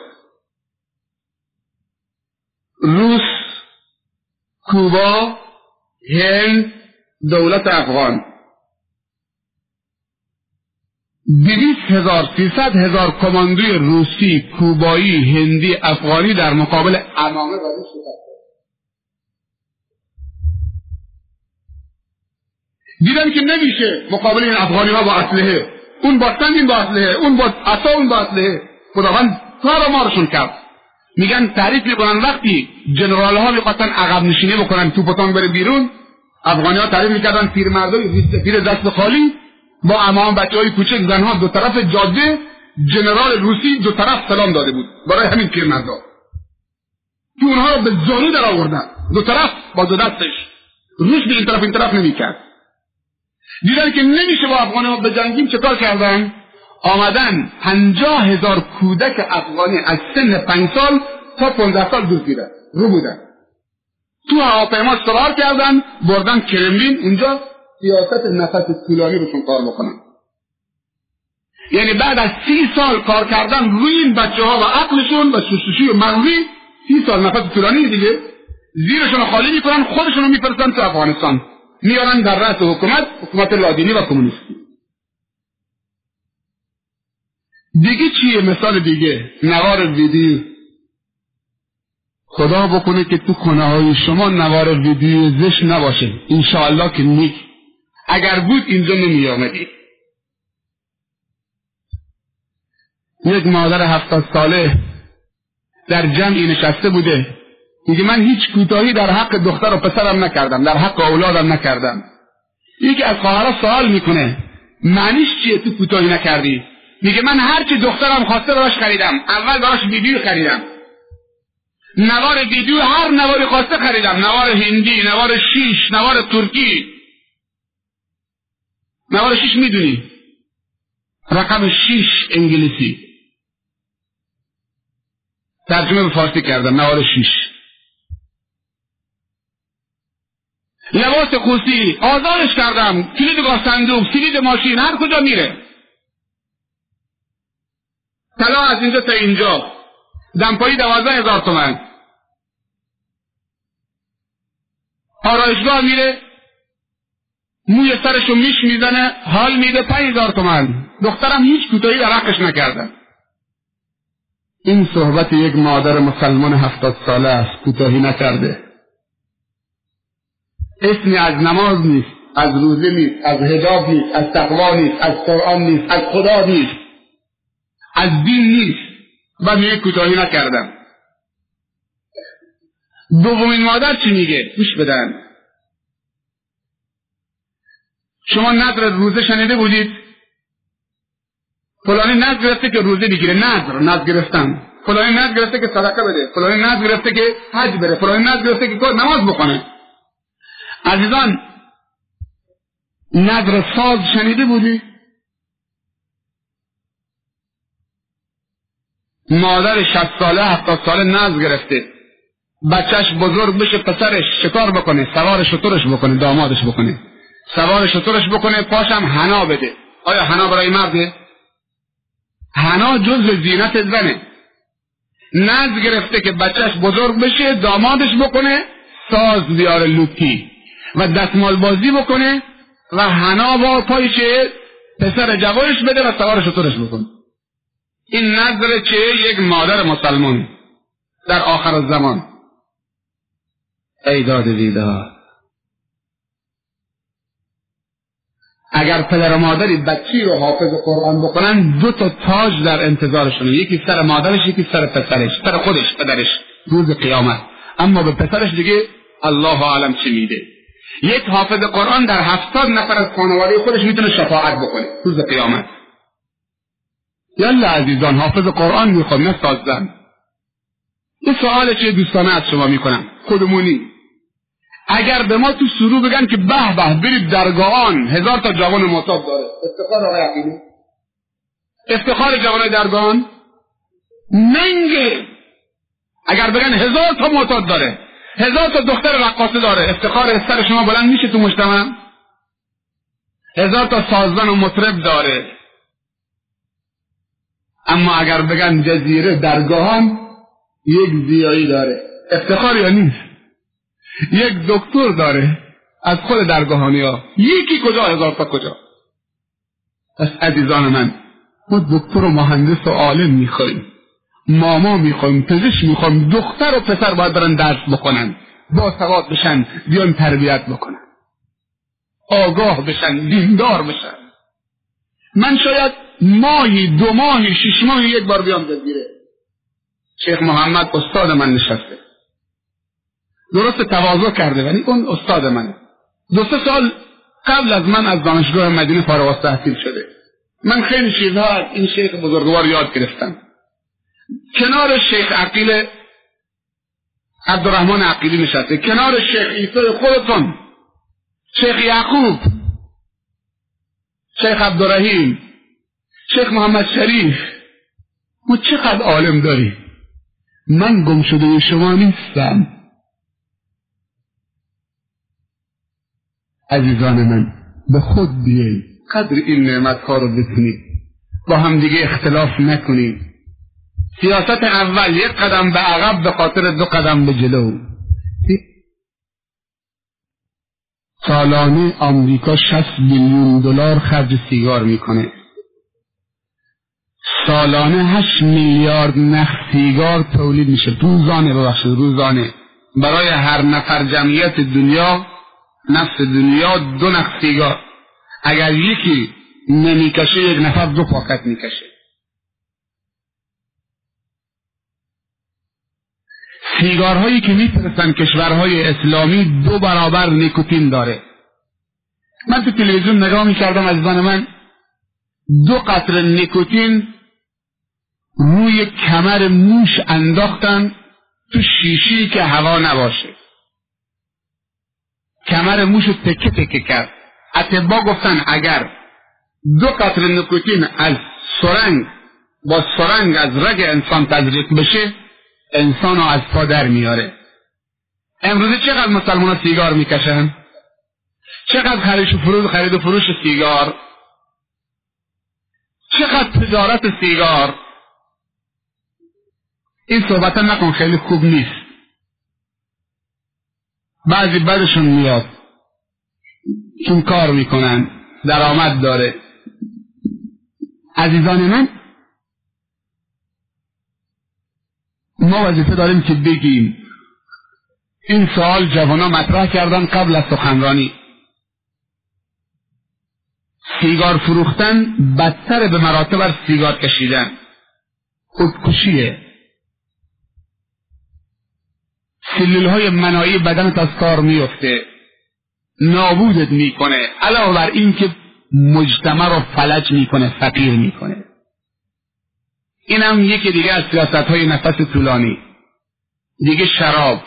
روس، کوبا، هند، دولت افغان، دویست هزار سیصد هزار کماندوی روسی، کوبایی، هندی، افغانی در مقابل امامه و روس دیدن که نمیشه مقابل این افغانی ها با اسلحه، اون با سنگ این با اسلحه، اون با عصا اون با اسلحه. خداوند کار مارشون کرد. میگن تعریف میکنن وقتی جنرال ها میخواستن عقب نشینی بکنن توپ و تانک بره بیرون، افغانی ها تعریف میکردن پیرمردای ریش سفید دست خالی با امام بچهای کوچک زنها دو طرف جاده، جنرال روسی دو طرف سلام داده بود برای همین پیرمردا که اونها رو به زانو در آوردن، دو طرف با دو دستش، روس به این طرف این طرف نمیکرد. دیدن که نمیشه با افغانی ها بجنگیم، چطور کردن؟ آمدن پنجاه هزار کودک افغانی از سن پنج سال تا پانزده سال دور گیرن رو بودن، تو هواپیما سوار کردن بردن کرملین، اونجا سیاست نفس طولانی روشون کار بکنن. یعنی بعد از سی سال کار کردن روی این بچه ها و عقلشون و شستشوی و مغزی، سی سال نفس طولانی دیگه، زیرشون خالی میکنن، خودشون رو میپرسن تو افغانستان، میارن در رأس حکومت، حکومت لادینی و کمونیستی. دیگه چیه؟ مثال دیگه، نوار ویدیو. خدا بکنه که تو خونه های شما نوار ویدیو زشت نباشه، انشاءالله که نیست. اگر بود اینجا نمی آمدی. یک مادر هفتاد ساله در جمعی نشسته بوده، میگه من هیچ کوتاهی در حق دختر و پسرم نکردم، در حق اولادم نکردم. یکی از خواهرها سوال میکنه معنیش چیه تو کوتاهی نکردی؟ میگه من هرچی دخترم خواسته براش خریدم، اول براش ویدیو خریدم، نوار ویدیو هر نواری خواسته خریدم، نوار هندی، نوار شیش، نوار ترکی. نوار شیش میدونی؟ رقم شیش انگلیسی، ترجمه به فارسی کردم، نوار شیش. لباس خوسی آزارش کردم، کلید گاز صندوق، کلید ماشین، هر کجا میره. طلا از اینجا تا اینجا، دمپایی دوازده هزار تومن. آرایشگاه میره، موی سرشو میش میزنه، حال میده پنج هزار تومن. دخترم هیچ کوتاهی در حقش نکردن. این صحبت یک مادر مسلمان هفتاد ساله است، کوتاهی نکرده. اسمی از نماز نیست، از روزه نیست، از حجاب نیست، از تقوا نیست، از قرآن نیست، از خدا نیست، از دین نیست، و میگه کوتاهی نکردم. دومین مادر چی میگه؟ گوش بدن. شما نذر روزه شنیده بودید؟ فلانی نذر گرفته که روزه بگیره، نذر نذر گرفتن. فلانی نذر گرفته که صدقه بده، فلانی نذر گرفته که حج بره، فلانی نذر گرفته که نماز بخونه. عزیزان نذر ساز شنیده بودی؟ مادر شصت ساله هفتاد ساله نذر گرفته بچهش بزرگ بشه، پسرش شکار بکنه، سوار شترش بکنه، دامادش بکنه، سوار شترش بکنه، پاشم حنا بده. آیا حنا برای مرده؟ حنا جزء زینت زنه. نذر گرفته که بچهش بزرگ بشه، دامادش بکنه، ساز بیاره لوتی و دستمال بازی بکنه و حنا با پایشه پسر جوانش بده و سوار شترش بکنه. این نذر چه؟ یک مادر مسلمان در آخر الزمان. ای داد بیداد، اگر پدر و مادری بچی رو حافظ قرآن بکنن دو تا تاج در انتظارشونه، یکی سر مادرش، یکی سر پسرش، سر خودش پدرش روز قیامت. اما به پسرش دیگه الله اعلم چی میده. یک حافظ قرآن در هفتاد نفر از خانواده خودش میتونه شفاعت بکنه روز قیامت. یلا عزیزان، حافظ قرآن میخوام نه سازن. یه سوال چه دوستانه از شما میکنم، خودمونی. اگر به ما تو سرو بگن که به به برید درگاهان هزار تا جوان معتاد داره، افتخار آقای عقیلی؟ افتخار جوانای درگاهان منگه. اگر بگن هزار تا معتاد داره، هزار تا دختر رقاصه داره، افتخار سر شما بلند میشه تو مجتمع؟ هزار تا سازن و مطرب داره. اما اگر بگن جزیره درگاهان یک زیایی داره، افتخار یا نیست؟ یک دکتر داره از خود درگاهانی ها، یکی کجا هزار تا کجا. پس عزیزان من، ما دکتر و مهندس و عالم میخوایم، ماما میخوایم، پزشک میخوایم، دختر و پسر باید برن درس بکنن، با سواد بشن، بیان تربیت بکنن، آگاه بشن، دیندار بشن. من شاید ماهی دو ماهی شش ماهی یک بار بیام جزیره. شیخ محمد استاد من نشسته، درست تواضع کرده ولی اون استاد منه. دو سه سال قبل از من از دانشگاه مدینه فارغ التحصیل شده. من خیلی چیزها از این شیخ بزرگوار یاد گرفتم. کنار شیخ عقیل عبدالرحمن عقیلی نشسته، کنار شیخ عیسی خودتون، شیخ یعقوب، شیخ عبدالرحیم، شیخ محمد شریف. ما چقدر عالم داریم. من گم شده شما نیستم. عزیزان من، به خود بیایید، قدر این نعمتها رو بتونید، با هم دیگه اختلاف نکنید. سیاست اول یک قدم به عقب به خاطر دو قدم به جلو. سالانه آمریکا شصت میلیون دلار خرج سیگار میکنه. سالانه هشت میلیارد نخ سیگار تولید میشه روزانه، ببخشید روزانه، برای هر نفر جمعیت دنیا، نفس دنیا دو نخ سیگار. اگر یکی نمیکشه یک نفر دو پاکت میکشه. سیگارهایی که میفرستن کشورهای اسلامی دو برابر نیکوتین داره. من تو تلویزیون نگاه میکردم عزیزان من، دو قطره نیکوتین روی کمر موش انداختن تو شیشی که هوا نباشه. کمر موش رو تکه تکه کرد. اطباء گفتن اگر دو قطره نیکوتین از سرنگ با سرنگ از رگ انسان تزریق بشه، انسان رو از پا در میاره. امروزه چقدر مسلمان ها سیگار میکشن؟ چقدر خرید و فروش خرید و فروش سیگار؟ چقدر تجارت سیگار؟ این صحبت ها نکن، خیلی خوب نیست. بعضی بدشون میاد چون کار میکنن، درآمد داره. عزیزان من، ما وظیفه داریم که بگیم. این سوال جوانا مطرح کردن قبل از سخنرانی. سیگار فروختن بدتر به مراتب از سیگار کشیدن. خودکشیه. سلول های مناعی بدنت از کار میفته، نابودت میکنه، علاوه بر این که مجتمع رو فلج میکنه، فقیر میکنه. اینم یکی دیگه از سیاست‌های نفس طولانی. دیگه شراب،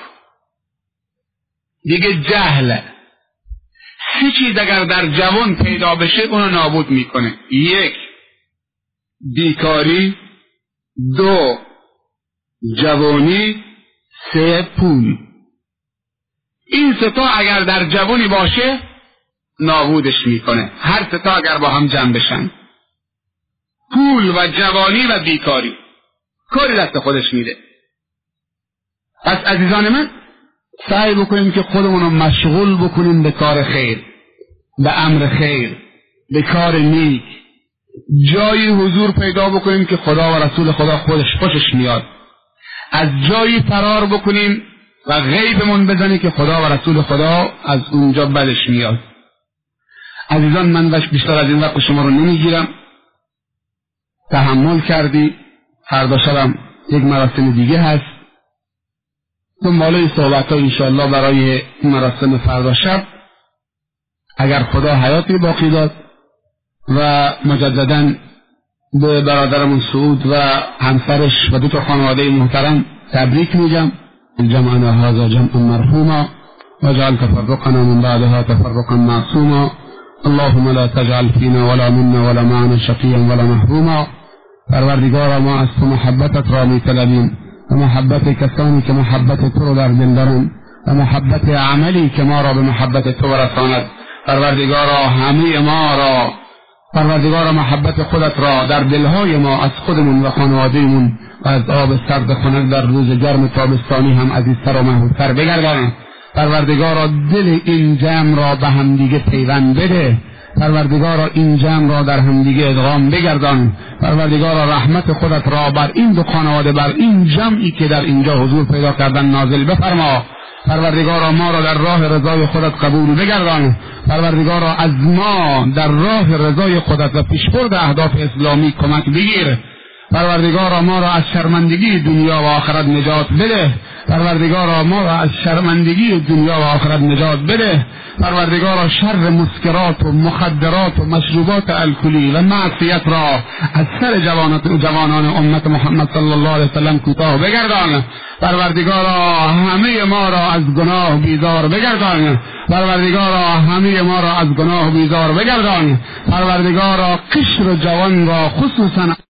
دیگه جهل. سه چیز اگر در جوان پیدا بشه اونو نابود میکنه. یک، بیکاری. دو، جوانی. سه، پول. این سه تا اگر در جوانی باشه نابودش میکنه. هر سه تا اگر با هم جمع بشن، پول و جوانی و بیکاری، کاری دست خودش میده. پس عزیزان من سعی بکنیم که خودمون رو مشغول بکنیم به کار خیر، به امر خیر، به کار نیک. جایی حضور پیدا بکنیم که خدا و رسول خدا خودش خوشش میاد. از جایی فرار بکنیم و غیبمون بزنی که خدا و رسول خدا از اونجا بدش میاد. عزیزان من بیشتر از این وقت شما رو نمیگیرم. تحمل کردی. فردا شبم یک مراسم دیگه هست. دنباله صحبت ها انشاءالله برای مراسم فردا شب اگر خدا حیاتی باقی داد. و مجددا به برادرمون سعود و همسرش و دو تا خانواده محترم تبریک میگم. جمعنا هذا جمعا مرحوما واجعل تفرقنا من بعدها تفرقا معصوما. اللهم لا تجعل فينا ولا منا ولا معنا شقيا ولا محروما. پروردگارا ما از تو محبتت را میطلبیم و محبت کسانی که محبت تو رو در دل دارند و محبت عملی که ما را به محبت تو رساند. پروردگارا همه ما را، پروردگارا محبت خودت را در دلهای ما از خودمون و خانوادهمون و از آب سرد خنک در روز گرم تابستانی هم عزیزتر و محبوبتر بگردان. پروردگارا دل این جمع را به همدیگه پیوند بده. پروردگارا این جمع را در همدیگه ادغام بگردان. پروردگارا رحمت خودت را بر این دو خانواده، بر این جمعی که در اینجا حضور پیدا کردن نازل بفرما. پروردگارا ما را در راه رضای خودت قبول بگردان. پروردگارا از ما در راه رضای خودت و پیشبرد اهداف اسلامی کمک بگیر. پروردگارا ما را از شرمندگی دنیا و آخرت نجات بده. پروردگارا ما را از شرمندگی دنیا و آخرت نجات بده. پروردگارا شر مسکرات و مخدرات و مشروبات الکلی و معصیت را از سر جوانات و جوانان امت محمد صلی الله علیه وسلم کوتاه بگردان. پروردگارا همه ما را از گناه بیزار بگردان. پروردگارا همه ما را از گناه بیزار بگردان. پروردگارا قشر جوان را خصوصا